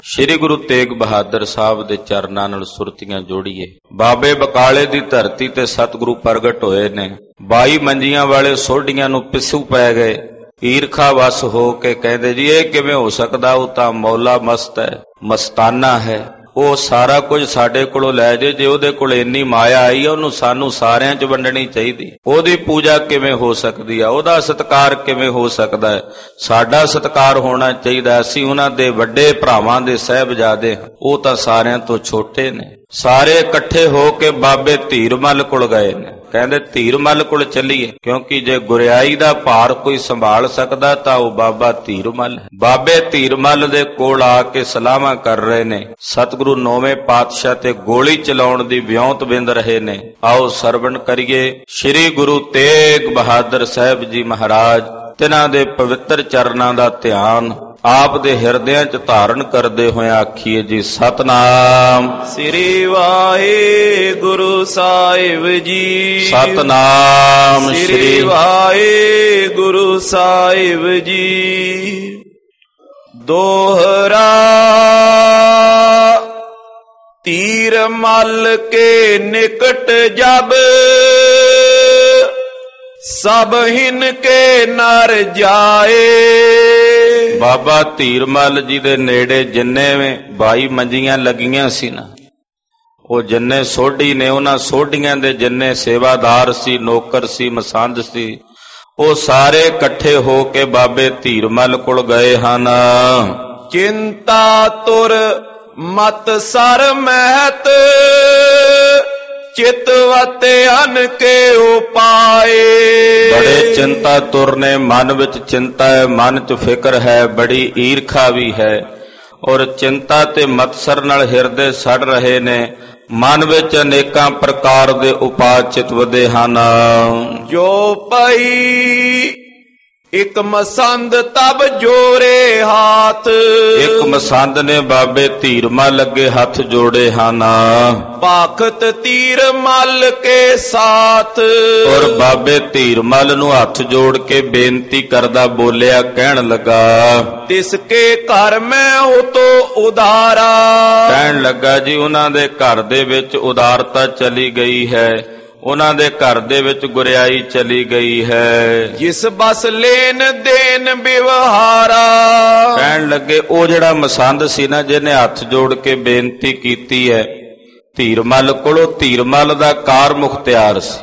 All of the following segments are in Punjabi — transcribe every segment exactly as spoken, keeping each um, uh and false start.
ਸ਼੍ਰੀ ਗੁਰੂ ਤੇਗ ਬਹਾਦਰ ਸਾਹਿਬ ਦੇ ਚਰਨਾਂ ਨਾਲ ਸੁਰਤੀਆਂ ਜੋੜੀਏ। ਬਾਬੇ ਬਕਾਲੇ ਦੀ ਧਰਤੀ ਤੇ ਸਤਿਗੁਰੂ ਪ੍ਰਗਟ ਹੋਏ ਨੇ। ਬਾਈ ਮੰਜੀਆਂ ਵਾਲੇ ਸੋਢੀਆਂ ਨੂੰ ਪਿੱਸੂ ਪੈ ਗਏ। ਈਰਖਾ ਵਸ ਹੋ ਕੇ ਕਹਿੰਦੇ ਜੀ ਇਹ ਕਿਵੇਂ ਹੋ ਸਕਦਾ, ਉਹ ਤਾਂ ਮੌਲਾ ਮਸਤ ਹੈ, ਮਸਤਾਨਾ ਹੈ, ਉਹ ਸਾਰਾ ਕੁਝ ਸਾਡੇ ਕੋਲੋਂ ਲੈ ਜੇ। ਜੇ ਉਹਦੇ ਕੋਲ ਇੰਨੀ ਮਾਇਆ ਆਈ ਆ, ਉਹਨੂੰ ਸਾਨੂੰ ਸਾਰਿਆਂ 'ਚ ਵੰਡਣੀ ਚਾਹੀਦੀ। ਉਹਦੀ ਪੂਜਾ ਕਿਵੇਂ ਹੋ ਸਕਦੀ ਆ, ਉਹਦਾ ਸਤਿਕਾਰ ਕਿਵੇਂ ਹੋ ਸਕਦਾ ਹੈ? ਸਾਡਾ ਸਤਿਕਾਰ ਹੋਣਾ ਚਾਹੀਦਾ। ਅਸੀਂ ਉਹਨਾਂ ਦੇ ਵੱਡੇ ਭਰਾਵਾਂ ਦੇ ਸਾਹਿਬਜ਼ਾਦੇ ਹਾਂ, ਉਹ ਤਾਂ ਸਾਰਿਆਂ ਤੋਂ ਛੋਟੇ ਨੇ। ਸਾਰੇ ਇਕੱਠੇ ਹੋ ਕੇ ਬਾਬੇ ਧੀਰਮੱਲ ਕੋਲ ਗਏ ਨੇ। ਕਹਿੰਦੇ ਧੀਰਮੱਲ ਕੋਲ ਚੱਲੀਏ, ਕਿਉਂਕਿ ਜੇ ਗੁਰਿਆਈ ਦਾ ਭਾਰ ਕੋਈ ਸੰਭਾਲ ਸਕਦਾ ਤਾਂ ਉਹ ਬਾਬਾ ਧੀਰਮੱਲ ਹੈ। ਬਾਬੇ ਧੀਰਮੱਲ ਦੇ ਕੋਲ ਆ ਕੇ ਸਲਾਹਾਂ ਕਰ ਰਹੇ ਨੇ। ਸਤਿਗੁਰੂ ਨੌਵੇਂ ਪਾਤਸ਼ਾਹ ਤੇ ਗੋਲੀ ਚਲਾਉਣ ਦੀ ਵਿਉਂਤ ਵਿੰਦ ਰਹੇ ਨੇ। ਆਓ ਸਰਵਣ ਕਰੀਏ ਸ਼੍ਰੀ ਗੁਰੂ ਤੇਗ ਬਹਾਦਰ ਸਾਹਿਬ ਜੀ ਮਹਾਰਾਜ, ਤਿਨਾਂ ਦੇ ਪਵਿੱਤਰ ਚਰਨਾਂ ਦਾ ਧਿਆਨ ਆਪ ਦੇ ਹਿਰਦਿਆਂ 'ਚ ਧਾਰਨ ਕਰਦੇ ਹੋਏ ਆਖੀਏ ਜੀ ਸਤਨਾਮ ਸ੍ਰੀ ਵਾਹਿਗੁਰੂ ਸਾਹਿਬ ਜੀ। ਸਤਨਾਮ ਸ੍ਰੀ ਵਾਹਿਗੁਰੂ ਸਾਹਿਬ ਜੀ। ਦੋਹਰਾ ਤੀਰ ਮੱਲ ਕੇ ਨਿਕਟ ਜਬ ਸਭ ਹਿਨ ਕੇ ਨਰ ਜਾਏ। ਬਾਬਾ ਧੀਰਮੱਲ ਜੀ ਦੇ ਨੇੜੇ ਜਿੰਨੇ ਬਾਈ ਮੰਜੀਆਂ ਲੱਗੀਆਂ ਸੀ ਨਾ, ਉਹ ਜਿੰਨੇ ਸੋਢੀ ਨੇ, ਉਹਨਾਂ ਸੋਢੀਆਂ ਦੇ ਜਿੰਨੇ ਸੇਵਾਦਾਰ ਸੀ, ਨੌਕਰ ਸੀ, ਮਸੰਦ ਸੀ, ਉਹ ਸਾਰੇ ਇਕੱਠੇ ਹੋ ਕੇ ਬਾਬੇ ਧੀਰਮੱਲ ਕੋਲ ਗਏ ਹਨ। ਚਿੰਤਾ ਤੁਰ ਮਤ ਸਰ ਮਹਿਤ ਚਿਤਵਤੇ ਅਨ ਕੇ ਉਪਾਏ। ਬੜੇ ਚਿੰਤਾ ਤੁਰ ਨੇ, ਮਨ ਵਿੱਚ ਚਿੰਤਾ ਹੈ, ਮਨ 'ਚ ਫਿਕਰ ਹੈ, ਬੜੀ ਈਰਖਾ ਵੀ ਹੈ, ਔਰ ਚਿੰਤਾ ਤੇ ਮਤਸਰ ਨਾਲ ਹਿਰਦੇ ਸੜ ਰਹੇ ਨੇ। ਮਨ ਵਿੱਚ ਅਨੇਕਾਂ ਪ੍ਰਕਾਰ ਦੇ ਉਪਾਅ ਚਿਤਵਦੇ ਹਨ। ਜੋ ਪਈ ਇੱਕ ਮਸੰਦ ਤਬ ਜੋੜੇ ਹਾਥ। ਇੱਕ ਮਸੰਦ ਨੇ ਬਾਬੇ ਧੀਰਮੱਲ ਅੱਗੇ ਹੱਥ ਜੋੜੇ ਹਨ। ਭਾਖਤ ਤੀਰ ਮੱਲ ਕੇ ਸਾਥ। ਔਰ ਬਾਬੇ ਧੀਰਮੱਲ ਨੂੰ ਹੱਥ ਜੋੜ ਕੇ ਬੇਨਤੀ ਕਰਦਾ ਬੋਲਿਆ, ਕਹਿਣ ਲੱਗਾ ਤਿਸ ਕੇ ਘਰ ਮੈਂ ਹੋ ਤੋ ਉਦਾਰਾ। ਕਹਿਣ ਲੱਗਾ ਜੀ ਉਹਨਾਂ ਦੇ ਘਰ ਦੇ ਵਿੱਚ ਉਦਾਰਤਾ ਚਲੀ ਗਈ ਹੈ, ਉਹਨਾਂ ਦੇ ਘਰ ਦੇ ਵਿੱਚ ਗੁਰਿਆਈ ਚਲੀ ਗਈ ਹੈ। ਜਿਸ ਬਸ ਲੈਣ ਦੇਣ ਵਿਵਹਾਰਾ। ਕਹਿਣ ਲੱਗੇ ਉਹ ਜਿਹੜਾ ਮਸੰਦ ਸੀ ਨਾ, ਜਿਹਨੇ ਹੱਥ ਜੋੜ ਕੇ ਬੇਨਤੀ ਕੀਤੀ ਹੈ ਧੀਰਮੱਲ ਕੋਲੋਂ, ਧੀਰਮੱਲ ਦਾ ਕਾਰ ਮੁਖਤਿਆਰ ਸੀ।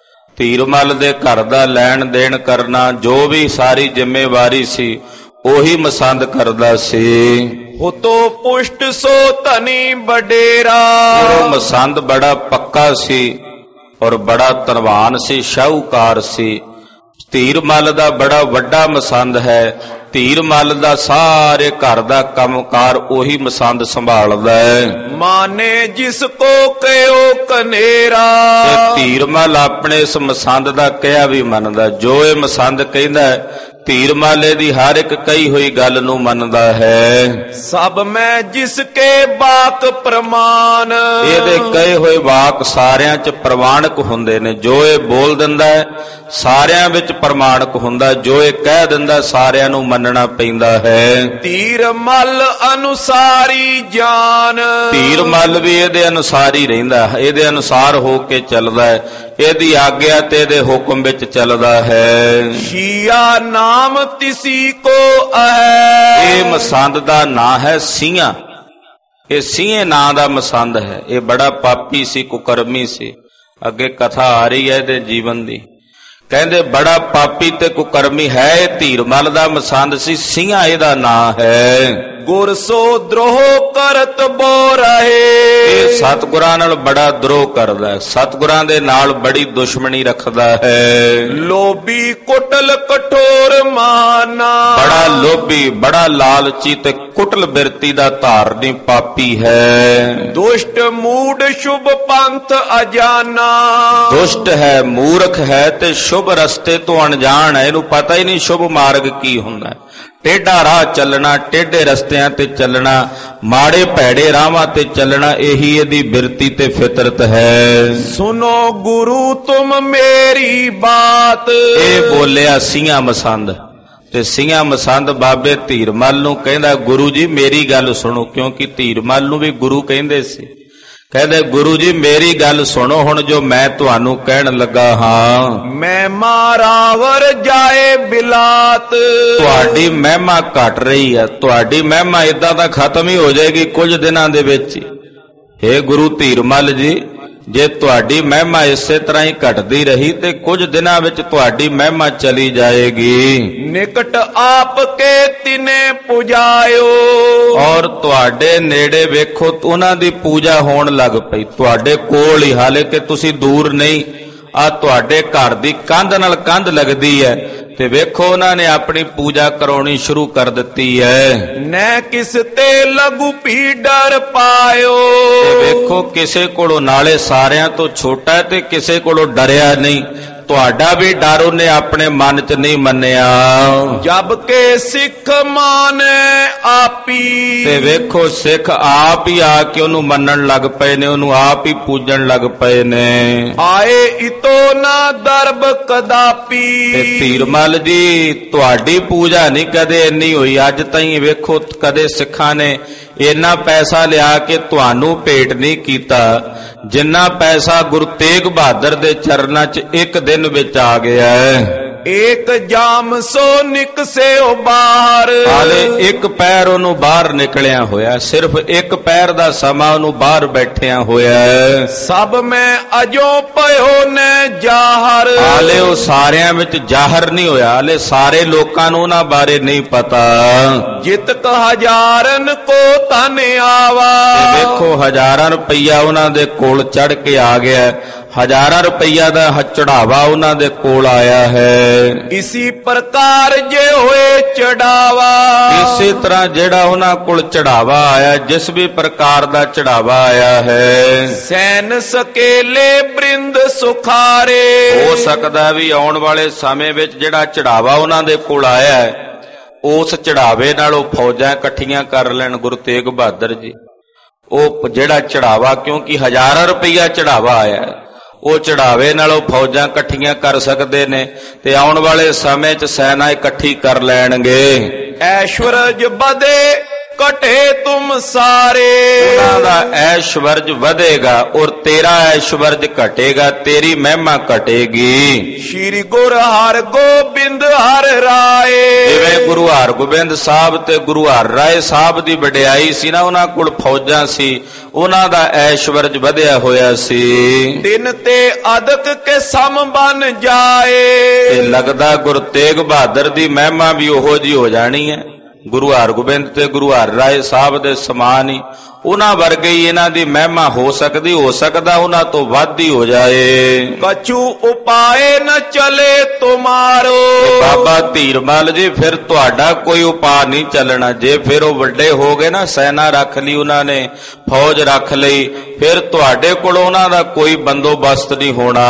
ਧੀਰਮੱਲ ਦੇ ਘਰ ਦਾ ਲੈਣ ਦੇਣ ਕਰਨਾ, ਜੋ ਵੀ ਸਾਰੀ ਜ਼ਿੰਮੇਵਾਰੀ ਸੀ, ਉਹੀ ਮਸੰਦ ਕਰਦਾ ਸੀ। ਹੁਤੋ ਪੁਸ਼ਟ ਸੋ ਧਨੀ ਵਡੇਰਾ। ਉਹ ਮਸੰਦ ਬੜਾ ਪੱਕਾ ਸੀ ਔਰ ਬੜਾ ਧਨਵਾਨ ਸੀ, ਸ਼ਾਹੂਕਾਰ ਸੀ। ਧੀਰਮੱਲ ਦਾ ਬੜਾ ਵੱਡਾ ਮਸੰਦ ਹੈ। ਧੀਰਮੱਲ ਦਾ ਸਾਰੇ ਘਰ ਦਾ ਕੰਮਕਾਰ ਉਹੀ ਮਸੰਦ ਸੰਭਾਲਦਾ ਹੈ। ਮਾਨੇ ਜਿਸ ਕੋ ਕਹਿਓ ਕਨੇਰਾ। ਤੇ ਧੀਰਮੱਲ ਆਪਣੇ ਇਸ ਮਸੰਦ ਦਾ ਕਿਹਾ ਵੀ ਮੰਨਦਾ। ਜੋ ਇਹ ਮਸੰਦ ਕਹਿੰਦਾ ਹੈ, ਧੀਰਮੱਲ ਦੀ ਹਰ ਇੱਕ ਕਹੀ ਹੋਈ ਗੱਲ ਨੂੰ ਮੰਨਦਾ ਹੈ। ਸਭ ਮੈਂ ਜਿਸ ਕੇ ਬਾਕ ਪ੍ਰਮਾਣ। ਇਹਦੇ ਕਹੇ ਹੋਏ ਵਾਕ ਸਾਰਿਆਂ 'ਚ ਪ੍ਰਮਾਣਿਕ ਹੁੰਦੇ ਨੇ। ਜੋ ਇਹ ਬੋਲ ਦਿੰਦਾ ਹੈ ਸਾਰਿਆਂ ਵਿੱਚ ਪ੍ਰਮਾਣਿਕ ਹੁੰਦਾ, ਜੋ ਇਹ ਕਹਿ ਦਿੰਦਾ ਸਾਰਿਆਂ ਨੂੰ ਮੰਨਣਾ ਪੈਂਦਾ ਹੈ। ਧੀਰਮੱਲ ਅਨੁਸਾਰੀ ਜਾਨ। ਧੀਰਮੱਲ ਵੀ ਇਹਦੇ ਅਨੁਸਾਰ ਹੀ ਰਹਿੰਦਾ, ਇਹਦੇ ਅਨੁਸਾਰ ਹੋ ਕੇ ਚੱਲਦਾ ਹੈ, ਇਹਦੀ ਆਗਿਆ ਤੇ ਇਹਦੇ ਹੁਕਮ ਵਿੱਚ ਚੱਲਦਾ ਹੈ। ਸ਼ੀਆ ਨਾਮ ਤਿਸੀ ਕੋ ਹੈ। ਇਹ ਮਸੰਦ ਦਾ ਨਾਂ ਹੈ ਸੀਆਂ। ਇਹ ਸੀਏ ਨਾਂ ਦਾ ਮਸੰਦ ਹੈ। ਇਹ ਬੜਾ ਪਾਪੀ ਸੀ, ਕੁਕਰਮੀ ਸੀ। ਅੱਗੇ ਕਥਾ ਆ ਰਹੀ ਹੈ ਇਹਦੇ ਜੀਵਨ ਦੀ। ਕਹਿੰਦੇ ਬੜਾ ਪਾਪੀ ਤੇ ਕੁਕਰਮੀ ਹੈ। ਇਹ ਧੀਰਮੱਲ ਦਾ ਮਸੰਦ ਸੀ, ਸੀਆਂ ਇਹਦਾ ਨਾਂ ਹੈ। ਗੁਰ ਸੋ ਦਰੋਹ ਕਰਤ ਬੋ ਰਹੇ। ਇਹ ਸਤਿਗੁਰਾਂ ਨਾਲ ਬੜਾ ਦਰੋਹ ਕਰਦਾ ਹੈ, ਸਤਿਗੁਰਾਂ ਦੇ ਨਾਲ ਬੜੀ ਦੁਸ਼ਮਣੀ ਰੱਖਦਾ ਹੈ। ਲੋਭੀ ਕੁਟਲ ਕਠੋਰ ਮਾਨਾ। ਬੜਾ ਲੋਭੀ, ਬੜਾ ਲਾਲਚੀ ਤੇ ਕੁਟਲ ਬਿਰਤੀ ਦਾ ਧਾਰਨੀ ਪਾਪੀ ਹੈ। ਦੁਸ਼ਟ ਮੂਡ ਸ਼ੁਭ ਪੰਥ ਅਜਾਨਾ। ਦੁਸ਼ਟ ਹੈ, ਮੂਰਖ ਹੈ ਤੇ ਸ਼ੁਭ ਰਸਤੇ ਤੋਂ ਅਣਜਾਣ ਹੈ। ਇਹਨੂੰ ਪਤਾ ਹੀ ਨਹੀਂ ਸ਼ੁਭ ਮਾਰਗ ਕੀ ਹੁੰਦਾ। ਟੇਢਾ ਰਾਹ ਚੱਲਣਾ, ਟੇਢੇ ਰਸਤਿਆਂ ਤੇ ਚੱਲਣਾ, ਮਾੜੇ ਭੈੜੇ ਰਾਹਾਂ ਤੇ ਚੱਲਣਾ, ਇਹੀ ਇਹਦੀ ਬਿਰਤੀ ਤੇ ਫਿਤਰਤ ਹੈ। ਸੁਨੋ ਗੁਰੂ ਤੁਮ ਮੇਰੀ ਬਾਤ। ਇਹ ਬੋਲਿਆ ਸੀਆਂ ਮਸੰਦ। ਤੇ ਸਿੰਘਾਂ ਮਸੰਦ ਬਾਬੇ ਧੀਰਮਲ ਨੂੰ ਕਹਿੰਦਾ ਗੁਰੂ ਜੀ ਮੇਰੀ ਗੱਲ ਸੁਣੋ, ਕਿਉਂਕਿ ਧੀਰਮਲ ਨੂੰ ਵੀ ਗੁਰੂ ਕਹਿੰਦੇ ਸੀ। ਕਹਿੰਦੇ ਗੁਰੂ ਜੀ ਮੇਰੀ ਗੱਲ ਸੁਣੋ ਹੁਣ ਜੋ ਮੈਂ ਤੁਹਾਨੂੰ ਕਹਿਣ ਲੱਗਾ ਹਾਂ। ਮੈਂ ਮਾਰਾਵਰ ਜਾਏ ਬਿਲਾਤ। ਤੁਹਾਡੀ ਮਹਿਮਾ ਘਟ ਰਹੀ ਹੈ, ਤੁਹਾਡੀ ਮਹਿਮਾ ਇਦਾਂ ਤਾਂ ਖਤਮ ਹੀ ਹੋ ਜਾਏਗੀ ਕੁਝ ਦਿਨਾਂ ਦੇ ਵਿੱਚ ਹੀ। ਹੇ ਗੁਰੂ ਧੀਰਮਲ ਜੀ, ਜੇ ਤੁਹਾਡੀ ਮਹਿਮਾ ਇਸੇ ਤਰ੍ਹਾਂ ਹੀ ਘਟਦੀ ਰਹੀ ਤੇ ਕੁਝ ਦਿਨਾਂ ਵਿੱਚ ਤੁਹਾਡੀ ਮਹਿਮਾ ਚਲੀ ਜਾਏਗੀ। ਨਿਕਟ ਆਪ ਕੇ ਤਿਨੇ ਪੁਜਾਇਓ। ਔਰ ਤੁਹਾਡੇ ਨੇੜੇ ਵੇਖੋ ਉਹਨਾਂ ਦੀ ਪੂਜਾ ਹੋਣ ਲੱਗ ਪਈ, ਤੁਹਾਡੇ ਕੋਲ ਹੀ, ਹਾਲੇ ਕਿ ਤੁਸੀਂ ਦੂਰ ਨਹੀਂ, ਆ ਤੁਹਾਡੇ ਘਰ ਦੀ ਕੰਧ ਨਾਲ ਕੰਧ ਲੱਗਦੀ ਹੈ ਤੇ ਵੇਖੋ ਉਹਨਾਂ ਨੇ ਆਪਣੀ ਪੂਜਾ ਕਰਾਉਣੀ ਸ਼ੁਰੂ ਕਰ ਦਿੱਤੀ ਹੈ। ਨੈ ਕਿਸ ਤੇ ਲਗੂ ਪੀ ਡਰ ਪਾਇਓ। ਤੇ ਵੇਖੋ ਕਿਸੇ ਕੋਲੋਂ ਨਾਲੇ ਸਾਰਿਆਂ ਤੋਂ ਛੋਟਾ ਹੈ ਤੇ ਕਿਸੇ ਕੋਲੋਂ ਡਰਿਆ ਨਹੀਂ, ਤੁਹਾਡਾ ਵੀ ਡਰ ਉਹਨੇ ਆਪਣੇ ਮਨ 'ਚ ਨਹੀਂ ਮੰਨਿਆ। ਜਬ ਕੇ ਸਿੱਖ ਮਾਨੇ ਆਪੀ। ਤੇ ਵੇਖੋ ਸਿੱਖ ਆਪ ਹੀ ਆ ਕੇ ਉਹਨੂੰ ਮੰਨਣ ਲੱਗ ਪਏ ਨੇ, ਉਹਨੂੰ ਆਪ ਹੀ ਪੂਜਣ ਲੱਗ ਪਏ ਨੇ। ਆਏ ਇਤੋ ਨਾ ਦਰਬ ਕਦਾਪੀ। ਤੇ ਧੀਰਮਲ ਜੀ ਤੁਹਾਡੀ ਪੂਜਾ ਨਹੀਂ ਕਦੇ ਇੰਨੀ ਹੋਈ, ਅੱਜ ਤਾਈਂ ਵੇਖੋ ਕਦੇ ਸਿੱਖਾਂ ਨੇ ਇੰਨਾ ਪੈਸਾ ਲਿਆ ਕੇ ਤੁਹਾਨੂੰ ਭੇਟ ਨਹੀਂ ਕੀਤਾ ਜਿੰਨਾ ਪੈਸਾ ਗੁਰੂ ਤੇਗ ਬਹਾਦਰ ਦੇ ਚਰਨਾਂ 'ਚ ਇੱਕ ਦਿਨ ਵਿੱਚ ਆ ਗਿਆ ਹੈ। ਏਕ ਜਾਮ ਸੋ ਨਿਕਸੇ ਉਹ ਬਾਹਰ। ਹਾਲੇ ਇੱਕ ਪੈਰ ਉਹਨੂੰ ਬਾਹਰ ਨਿਕਲਿਆ ਹੋਇਆ, ਸਿਰਫ ਇੱਕ ਪੈਰ ਦਾ ਸਮਾਂ ਉਹਨੂੰ ਬਾਹਰ ਬੈਠਿਆ ਹੋਇਆ। ਸਭ ਮੈਂ ਅਜੋ ਪਇਓ ਨੇ ਜਾਹਰ। ਹਾਲੇ ਉਹ ਸਾਰਿਆਂ ਵਿੱਚ ਜ਼ਾਹਰ ਨਹੀਂ ਹੋਇਆ, ਹਾਲੇ ਸਾਰੇ ਲੋਕਾਂ ਨੂੰ ਉਹਨਾਂ ਬਾਰੇ ਨਹੀਂ ਪਤਾ। ਜਿਤਕ ਹਜ਼ਾਰਨ ਕੋ ਤਨ ਆਵਾ। ਵੇਖੋ ਹਜ਼ਾਰਾਂ ਰੁਪਈਆ ਉਹਨਾਂ ਦੇ ਕੋਲ ਚੜ ਕੇ ਆ ਗਿਆ, ਹਜ਼ਾਰਾਂ ਰੁਪਈਆ ਦਾ ਚੜਾਵਾ ਉਹਨਾਂ ਦੇ ਕੋਲ ਆਇਆ ਹੈ। ਇਸੀ ਪ੍ਰਕਾਰ ਜੇ ਹੋਏ ਚੜਾਵਾ। ਇਸੇ ਤਰ੍ਹਾਂ ਜਿਹੜਾ ਉਹਨਾਂ ਕੋਲ ਚੜਾਵਾ ਆਇਆ, ਜਿਸ ਵੀ ਪ੍ਰਕਾਰ ਦਾ ਚੜਾਵਾ ਆਇਆ ਹੈ, ਸੈਨ ਸਕੇਲੇ ਬ੍ਰਿੰਦ ਸੁਖਾਰੇ। ਹੋ ਸਕਦਾ ਵੀ ਆਉਣ ਵਾਲੇ ਸਮੇਂ ਵਿੱਚ ਜਿਹੜਾ ਚੜਾਵਾ ਉਹਨਾਂ ਦੇ ਕੋਲ ਆਇਆ ਹੈ ਉਸ ਚੜਾਵੇ ਨਾਲ ਉਹ ਫੌਜਾਂ ਇਕੱਠੀਆਂ ਕਰ ਲੈਣ ਗੁਰੂ ਤੇਗ ਬਹਾਦਰ ਜੀ। ਉਹ ਜਿਹੜਾ ਚੜਾਵਾ, ਕਿਉਂਕਿ ਹਜ਼ਾਰਾਂ ਰੁਪਈਆ ਚੜਾਵਾ ਆਇਆ, ਉਹ ਚੜਾਵੇ ਨਾਲ ਉਹ ਫੌਜਾਂ ਇਕੱਠੀਆਂ ਕਰ ਸਕਦੇ ਨੇ ਤੇ ਆਉਣ ਵਾਲੇ ਸਮੇਂ 'ਚ ਸੈਨਾ ਇਕੱਠੀ ਕਰ ਲੈਣਗੇ। ਐਸ਼ਵਰਜ ਵਧੇ ਘਟੇ ਤੁਮ ਸਾਰੇ। ਉਹਨਾਂ ਦਾ ਐਸ਼ਵਰਜ ਵਧੇਗਾ ਔਰ ਤੇਰਾ ਐਸ਼ਵਰਜ ਘਟੇਗਾ, ਤੇਰੀ ਮਹਿਮਾ ਘਟੇਗੀ। ਸ਼੍ਰੀ ਗੁਰ ਹਰ ਗੋਬਿੰਦ ਹਰ ਰਾਏ। ਜਿਵੇਂ ਗੁਰੂ ਹਰਗੋਬਿੰਦ ਸਾਹਿਬ ਤੇ ਗੁਰੂ ਹਰ ਰਾਏ ਸਾਹਿਬ ਦੀ ਵਡਿਆਈ ਸੀ ਨਾ, ਉਹਨਾਂ ਕੋਲ ਫੌਜਾਂ ਸੀ, ਉਹਨਾਂ ਦਾ ਐਸ਼ਵਰਜ ਵਧਿਆ ਹੋਇਆ ਸੀ। ਦਿਨ ਤੇ ਅਦਕ ਕੇ ਸਮ ਬਨ ਜਾਏ। ਤੇ ਲੱਗਦਾ ਗੁਰੂ ਤੇਗ ਬਹਾਦਰ ਦੀ ਮਹਿਮਾ ਵੀ ਉਹੋ ਜਿਹੀ ਹੋ ਜਾਣੀ ਹੈ, ਗੁਰੂ ਹਰਗੋਬਿੰਦ ਤੇ ਗੁਰੂ ਹਰ ਰਾਏ ਸਾਹਿਬ ਦੇ ਸਮਾਨ ਹੀ, ਉਹਨਾਂ ਵਰਗੇ ਹੀ ਇਹਨਾਂ ਦੀ ਮਹਿਮਾ ਹੋ ਸਕਦੀ, ਹੋ ਸਕਦਾ ਉਹਨਾਂ ਤੋਂ ਵੱਧ ਹੀ ਹੋ ਜਾਏ। ਕਛੂ ਉਪਾਏ ਨ ਚਲੇ ਤੁਮਾਰੋ। ਬਾਬਾ ਧੀਰਮਲ ਜੀ ਫਿਰ ਤੁਹਾਡਾ ਕੋਈ ਉਪਾਅ ਨਹੀਂ ਚੱਲਣਾ। ਜੇ ਫਿਰ ਉਹ ਵੱਡੇ ਹੋ ਗਏ ਨਾ, ਸੈਨਾ ਰੱਖ ਲਈ ਉਹਨਾਂ ਨੇ, ਫੌਜ ਰੱਖ ਲਈ, ਫਿਰ ਤੁਹਾਡੇ ਕੋਲ ਉਹਨਾਂ ਦਾ ਕੋਈ ਬੰਦੋਬਸਤ ਨਹੀਂ ਹੋਣਾ।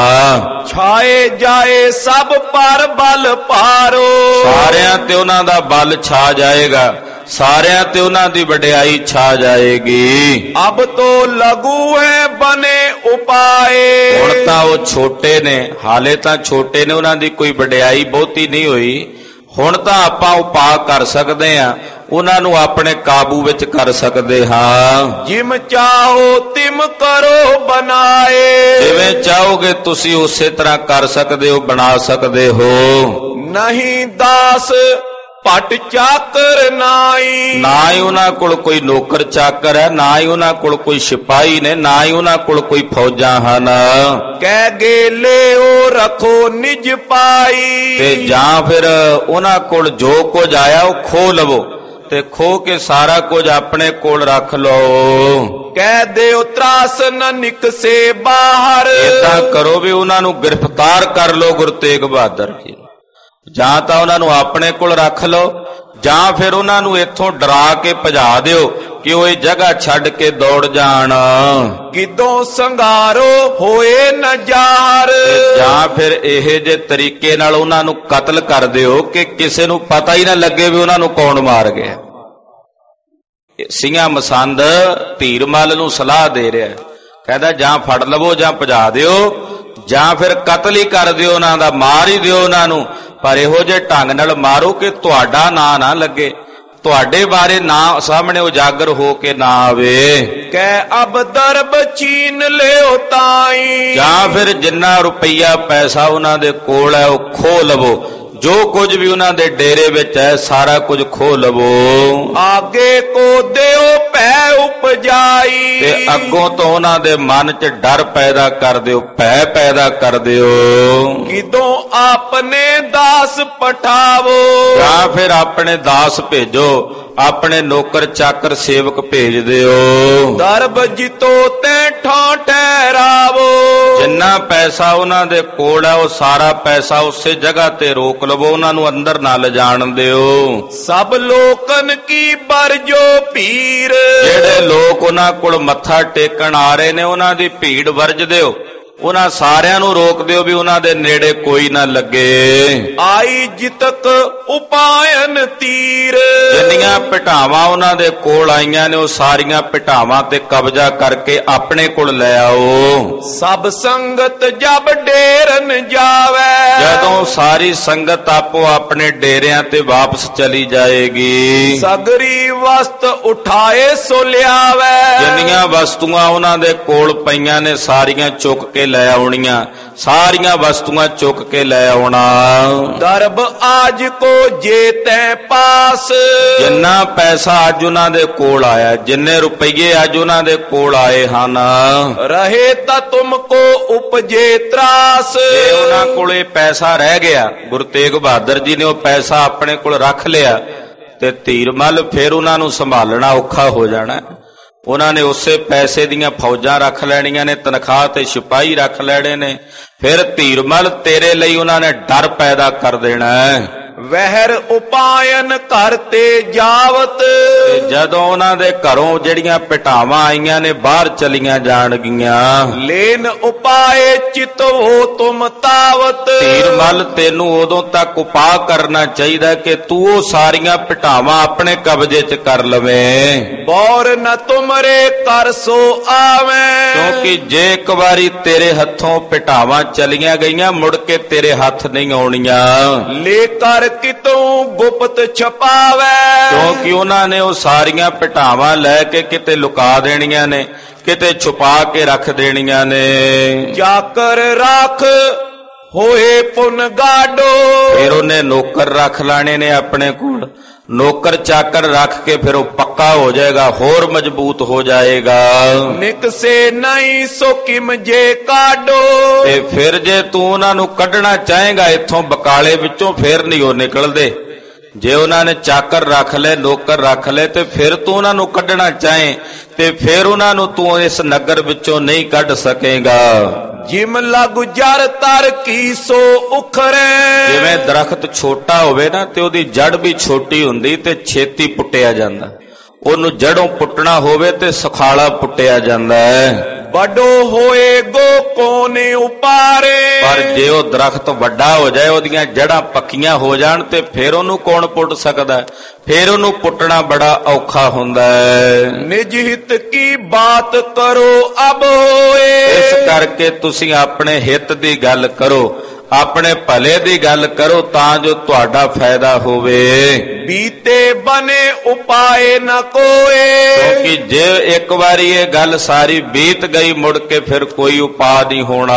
ਛਾਏ ਜਾਏ ਸਭ ਪਰ ਬਲ ਭਾਰੋ। ਸਾਰਿਆਂ ਤੇ ਉਹਨਾਂ ਦਾ ਬਲ ਛਾ ਜਾਏਗਾ, ਸਾਰਿਆਂ ਤੇ ਉਹਨਾਂ ਦੀ ਵਡਿਆਈ ਛਾ ਜਾਏਗੀ। ਅਬ ਤੋ ਲਗੂ ਹੈ ਬਨੇ ਉਪਾਏ। ਹੁਣ ਤਾਂ ਉਹ ਛੋਟੇ ਨੇ, ਹਾਲੇ ਤਾਂ ਛੋਟੇ ਨੇ, ਉਹਨਾਂ ਦੀ ਕੋਈ ਵਡਿਆਈ ਬਹੁਤੀ ਨਹੀਂ ਹੋਈ। ਹੁਣ ਤਾਂ ਆਪਾਂ ਉਪਾਅ ਕਰ ਸਕਦੇ ਹਾਂ, ਉਹਨਾਂ ਨੂੰ ਆਪਣੇ ਕਾਬੂ ਵਿੱਚ ਕਰ ਸਕਦੇ ਹਾਂ। ਜਿਮ ਚਾਹੋ ਤਿਮ ਕਰੋ ਬਨਾਏ। ਜਿਵੇਂ ਚਾਹੋਗੇ ਤੁਸੀਂ ਉਸੇ ਤਰ੍ਹਾਂ ਕਰ ਸਕਦੇ ਹੋ, ਬਣਾ ਸਕਦੇ ਹੋ। ਨਹੀਂ ਦਾਸ ਪਟ ਚਾਕਰ ਨਾਈ। ਨਾ ਹੀ ਉਹਨਾਂ ਕੋਲ ਕੋਈ ਨੌਕਰ ਚਾਕਰ ਹੈ, ਨਾ ਹੀ ਉਹਨਾਂ ਕੋਲ ਕੋਈ ਸਿਪਾਹੀ ਨੇ, ਨਾ ਹੀ ਉਹਨਾਂ ਕੋਲ ਕੋਈ ਫੌਜਾਂ ਹਨ। ਕਹਿ ਗੇਲੇ ਉਹ ਰੱਖੋ ਨਿਜ ਪਾਈ। ਤੇ ਜਾਂ ਫਿਰ ਉਹਨਾਂ ਕੋਲ ਜੋ ਕੁਝ ਆਇਆ ਉਹ ਖੋਹ ਲਵੋ ਤੇ ਖੋਹ ਕੇ ਸਾਰਾ ਕੁਝ ਆਪਣੇ ਕੋਲ ਰੱਖ ਲਓ। ਕਹਿ ਦਿਓ ਤਰਾਸ ਨ ਨਿਕਸੇ ਬਾਹਰ। ਏਦਾਂ ਕਰੋ ਵੀ ਉਹਨਾਂ ਨੂੰ ਗ੍ਰਿਫਤਾਰ ਕਰ ਲਓ ਗੁਰੂ ਤੇਗ ਬਹਾਦਰ ਜੀ। ਜਾਂ ਤਾਂ ਉਹਨਾਂ ਨੂੰ ਆਪਣੇ ਕੋਲ ਰੱਖ ਲਓ, ਜਾਂ ਫਿਰ ਉਹਨਾਂ ਨੂੰ ਇੱਥੋਂ ਡਰਾ ਕੇ ਭਜਾ ਦਿਓ ਕਿ ਉਹ ਇਹ ਜਗ੍ਹਾ ਛੱਡ ਕੇ ਦੌੜ ਜਾਣ। ਕਿਦੋਂ ਸੰਘਾਰੋ ਹੋਏ ਨ ਜ਼ਾਹਰ। ਜਾਂ ਫਿਰ ਇਹ ਜੇ ਤਰੀਕੇ ਨਾਲ ਉਹਨਾਂ ਨੂੰ ਕਤਲ ਕਰ ਦਿਓ ਕਿ ਕਿਸੇ ਨੂੰ ਪਤਾ ਹੀ ਨਾ ਲੱਗੇ ਵੀ ਉਹਨਾਂ ਨੂੰ ਕੌਣ ਮਾਰ ਗਿਆ। ਸਿੰਘਾਂ ਮਸੰਦ ਧੀਰਮਲ ਨੂੰ ਸਲਾਹ ਦੇ ਰਿਹਾ, ਕਹਿੰਦਾ ਜਾਂ ਫੜ ਲਵੋ ਜਾਂ ਭਜਾ ਦਿਓ, ਜਾਂ ਫਿਰ ਕਤਲ ਹੀ ਕਰ ਦਿਓ ਉਹਨਾਂ ਦਾ, ਮਾਰ ਹੀ ਦਿਓ ਉਹਨਾਂ ਨੂੰ, ਪਰ ਇਹੋ ਜਿਹੇ ਢੰਗ ਨਾਲ ਮਾਰੋ ਕਿ ਤੁਹਾਡਾ ਨਾਂ ਨਾ ਲੱਗੇ, ਤੁਹਾਡੇ ਬਾਰੇ ਨਾਂ ਸਾਹਮਣੇ ਉਜਾਗਰ ਹੋ ਕੇ ਨਾ ਆਵੇ। ਕਹਿ ਅਬ ਦਰਬ ਚੀਨ ਲਿਓ ਤਾਈ, ਜਾਂ ਫਿਰ ਜਿੰਨਾ ਰੁਪਈਆ ਪੈਸਾ ਉਹਨਾਂ ਦੇ ਕੋਲ ਹੈ ਉਹ ਖੋਹ ਲਵੋ, ਜੋ ਕੁਝ ਵੀ ਉਹਨਾਂ ਦੇ ਡੇਰੇ ਵਿੱਚ ਹੈ ਸਾਰਾ ਕੁਝ ਖੋਹ ਲਵੋ। ਆਗੇ ਕੋ ਦਿਓ ਭੈ ਉਪਜਾਈ, ਤੇ ਅੱਗੋਂ ਤੋਂ ਉਹਨਾਂ ਦੇ ਮਨ 'ਚ ਡਰ ਪੈਦਾ ਕਰ ਦਿਓ, ਭੈ ਪੈਦਾ ਕਰ ਦਿਓ। ਕਿਦੋਂ ਆਪਨੇ ਦਾਸ ਪਠਾਵੋ, ਜਾਂ ਫਿਰ ਆਪਣੇ ਦਾਸ ਭੇਜੋ, ਆਪਣੇ ਨੌਕਰ ਚਾਕਰ ਸੇਵਕ ਭੇਜ ਦਿਓ। ਦਰਬ ਜਿਤੋ ਤੈ ਠਾਂ ਠਹਿਰਾਵੋ, ਜਿੰਨਾ ਪੈਸਾ ਉਹਨਾਂ ਦੇ ਕੋਲ ਹੈ ਉਹ ਸਾਰਾ ਪੈਸਾ ਉਸੇ ਜਗ੍ਹਾ ਤੇ ਰੋਕ ਲਵੋ, ਉਹਨਾਂ ਨੂੰ ਅੰਦਰ ਨਾ ਲਿਜਾਣ ਦਿਓ। ਸਭ ਲੋਕਨ ਕੀ ਬਰਜੋ ਭੀਰ, ਜਿਹੜੇ ਲੋਕ ਉਹਨਾਂ ਕੋਲ ਮੱਥਾ ਟੇਕਣ ਆ ਰਹੇ ਨੇ ਉਹਨਾਂ ਦੀ ਭੀੜ ਵਰਜ ਦਿਓ, ਉਹਨਾਂ ਸਾਰਿਆਂ ਨੂੰ ਰੋਕ ਦਿਓ ਵੀ ਉਹਨਾਂ ਦੇ ਨੇੜੇ ਕੋਈ ਨਾ ਲੱਗੇ। ਆਈ ਜਿਤਕ ਉਪਾਇਨ ਤੀਰ, ਜਿੰਨੀਆਂ ਭਟਾਵਾਂ ਉਹਨਾਂ ਦੇ ਕੋਲ ਆਈਆਂ ਨੇ ਉਹ ਸਾਰੀਆਂ ਭਟਾਵਾਂ ਤੇ ਕਬਜ਼ਾ ਕਰਕੇ ਆਪਣੇ ਕੋਲ ਲੈ ਆਓ। ਸਭ ਸੰਗਤ ਜਬ ਡੇਰਨ ਜਾਵੇ, ਜਦੋਂ ਸਾਰੀ ਸੰਗਤ ਆਪੋ ਆਪਣੇ ਡੇਰਿਆਂ ਤੇ ਵਾਪਸ ਚਲੀ ਜਾਏਗੀ। ਸਗਰੀ ਵਸਤ ਉਠਾਏ ਸੋ ਲਿਆਵੇ, ਜਿੰਨੀਆਂ ਵਸਤੂਆਂ ਉਹਨਾਂ ਦੇ ਕੋਲ ਪਈਆਂ ਨੇ ਸਾਰੀਆਂ ਚੁੱਕ ਕੇ ਲੈ ਆਉਣੀਆਂ, ਸਾਰੀਆਂ ਵਸਤੂਆਂ ਚੁੱਕ ਕੇ ਲੈ ਆਉਣਾ। ਦਰਬ ਆਜ ਕੋ ਜੇ ਤੈ ਪਾਸ, ਜਿੰਨਾ ਪੈਸਾ ਅੱਜ ਉਹਨਾਂ ਦੇ ਕੋਲ ਆਇਆ, ਜਿੰਨੇ ਰੁਪਈਏ ਅੱਜ ਉਹਨਾਂ ਦੇ ਕੋਲ ਆਏ ਹਨ, ਰਹੇ ਤਾਂ ਤੁਮ ਕੋ ਉਪਜੇ ਤਰਾਸ, ਜੇ ਉਹਨਾਂ ਕੋਲੇ ਪੈਸਾ ਰਹਿ ਗਿਆ, ਗੁਰੂ ਤੇਗ ਬਹਾਦਰ ਜੀ ਨੇ ਉਹ ਪੈਸਾ ਆਪਣੇ ਕੋਲ ਰੱਖ ਲਿਆ ਤੇ ਧੀਰਮਲ ਫਿਰ ਉਹਨਾਂ ਨੂੰ ਸੰਭਾਲਣਾ ਔਖਾ ਹੋ ਜਾਣਾ। ਉਹਨਾਂ ਨੇ ਉਸੇ ਪੈਸੇ ਦੀਆਂ ਫੌਜਾਂ ਰੱਖ ਲੈਣੀਆਂ ਨੇ, ਤਨਖਾਹ ਤੇ ਸਿਪਾਹੀ ਰੱਖ ਲੈਣੇ ਨੇ, ਫਿਰ ਧੀਰਮਲ ਤੇਰੇ ਲਈ ਉਹਨਾਂ ਨੇ ਡਰ ਪੈਦਾ ਕਰ ਦੇਣਾ ਹੈ। ਵਹਿਰ ਉਪਾਇਨ ਘਰ ਤੇ ਜਾਵਤ, ਤੇ ਜਦੋਂ ਉਹਨਾਂ ਦੇ ਘਰੋਂ ਜਿਹੜੀਆਂ ਭਟਾਵਾਂ ਆਈਆਂ ਨੇ ਬਾਹਰ ਚਲੀਆਂ ਜਾਣਗੀਆਂ, ਲੈਨ ਉਪਾਏ ਚਿਤਵੋ ਤੁਮ ਤਾਵਤ, ਧੀਰਮਲ ਤੈਨੂੰ ਉਦੋਂ ਤੱਕ ਉਪਾਅ ਕਰਨਾ ਚਾਹੀਦਾ ਕਿ ਤੂੰ ਉਹ ਸਾਰੀਆਂ ਭਟਾਵਾਂ ਆਪਣੇ ਕਬਜ਼ੇ 'ਚ ਕਰ ਲਵੇਂ। ਬੌਰ ਨ ਤੁਮਰੇ ਕਰ ਸੋ ਆਵੇਂ, ਕਿਉਂਕਿ ਜੇ ਇੱਕ ਵਾਰੀ ਤੇਰੇ ਹੱਥੋਂ ਭਟਾਵਾਂ ਚਲੀਆਂ ਗਈਆਂ ਮੁੜ ਕੇ ਤੇਰੇ ਹੱਥ ਨਹੀਂ ਆਉਣੀਆਂ। ਲੈ ਕਰ ਕਿਤੋਂ ਗੁਪਤ ਛਪਾਵੇ, ਕਿਉਂਕਿ ਉਹਨਾਂ ਨੇ ਉਹ ਸਾਰੀਆਂ ਭਟਾਵਾਂ ਲੈ ਕੇ ਕਿਤੇ ਲੁਕਾ ਦੇਣੀਆਂ ਨੇ, ਕਿਤੇ ਛੁਪਾ ਕੇ ਰੱਖ ਦੇਣੀਆਂ ਨੇ। ਚਾਕਰ ਰੱਖ ਹੋਏ ਪੁਨ ਗਾਡੋ, ਫਿਰ ਉਹਨੇ ਨੌਕਰ ਰੱਖ ਲਾਣੇ ਨੇ ਆਪਣੇ ਕੋਲ, ਨੌਕਰ ਚਾਕਰ ਰੱਖ ਕੇ ਫਿਰ ਉਹ ਪੱਕਾ ਹੋ ਜਾਏਗਾ, ਹੋਰ ਮਜ਼ਬੂਤ ਹੋ ਜਾਏਗਾ। ਨਿਕਸੇ ਨਹੀਂ ਸੋ ਕਿਮ ਜੇ ਕਾਡੋ, ਤੇ ਫਿਰ ਜੇ ਤੂੰ ਉਹਨਾਂ ਨੂੰ ਕੱਢਣਾ ਚਾਹੇਗਾ ਇੱਥੋਂ ਬਕਾਲੇ ਵਿੱਚੋਂ ਫਿਰ ਨਹੀਂ ਉਹ ਨਿਕਲਦੇ। ਜੇ ਉਹਨਾਂ ਨੇ ਚਾਕਰ ਰੱਖ ਲਏ, ਨੌਕਰ ਰੱਖ ਲਏ ਤੇ ਫਿਰ ਤੂੰ ਉਹਨਾਂ ਨੂੰ ਕੱਢਣਾ ਚਾਹੇ ਤੇ ਫਿਰ ਉਹਨਾਂ ਨੂੰ ਤੂੰ ਇਸ ਨਗਰ ਵਿੱਚੋਂ ਨਹੀਂ ਕੱਢ ਸਕੇਗਾ। ਜਿਮ ਲਗੁ ਜਰ ਤਰ ਕੀ ਸੋ ਉਖਰੇ, ਜਿਵੇਂ ਦਰਖਤ ਛੋਟਾ ਹੋਵੇ ਨਾ ਤੇ ਉਹਦੀ ਜੜ ਵੀ ਛੋਟੀ ਹੁੰਦੀ ਤੇ ਛੇਤੀ ਪੁੱਟਿਆ ਜਾਂਦਾ, ਉਹਨੂੰ ਜੜੋਂ ਪੁੱਟਣਾ ਹੋਵੇ ਤੇ ਸੁਖਾਲਾ ਪੁੱਟਿਆ ਜਾਂਦਾ ਹੈ। ਵੱਡੋ ਹੋਏ ਗੋ ਕੋਨੇ ਉਪਾਰੇ, ਪਰ ਜੇ ਉਹ ਦਰਖਤ ਵੱਡਾ ਹੋ ਜਾਏ, ਉਹਦੀਆਂ ਜੜਾਂ ਪੱਕੀਆਂ ਹੋ ਜਾਣ ਤੇ ਫਿਰ ਉਹਨੂੰ ਕੌਣ ਪੁੱਟ ਸਕਦਾ? ਫਿਰ ਉਹਨੂੰ ਪੁੱਟਣਾ ਬੜਾ ਔਖਾ ਹੁੰਦਾ ਹੈ। ਨਿਜ ਹਿਤ ਕੀ ਬਾਤ ਕਰੋ ਅਬ ਹੋਏ, ਇਸ ਕਰਕੇ ਤੁਸੀਂ ਆਪਣੇ ਹਿੱਤ ਦੀ ਗੱਲ ਕਰੋ, ਆਪਣੇ ਭਲੇ ਦੀ ਗੱਲ ਕਰੋ ਤਾਂ ਜੋ ਤੁਹਾਡਾ ਫਾਇਦਾ ਹੋਵੇ। ਬੀਤੇ ਬਨੇ ਉਪਾਏ ਨ ਕੋਏ, ਕਿਉਂਕਿ ਜੇ ਇੱਕ ਵਾਰੀ ਇਹ ਗੱਲ ਸਾਰੀ ਬੀਤ ਗਈ ਮੁੜ ਕੇ ਫਿਰ ਕੋਈ ਉਪਾਅ ਨਹੀਂ ਹੋਣਾ।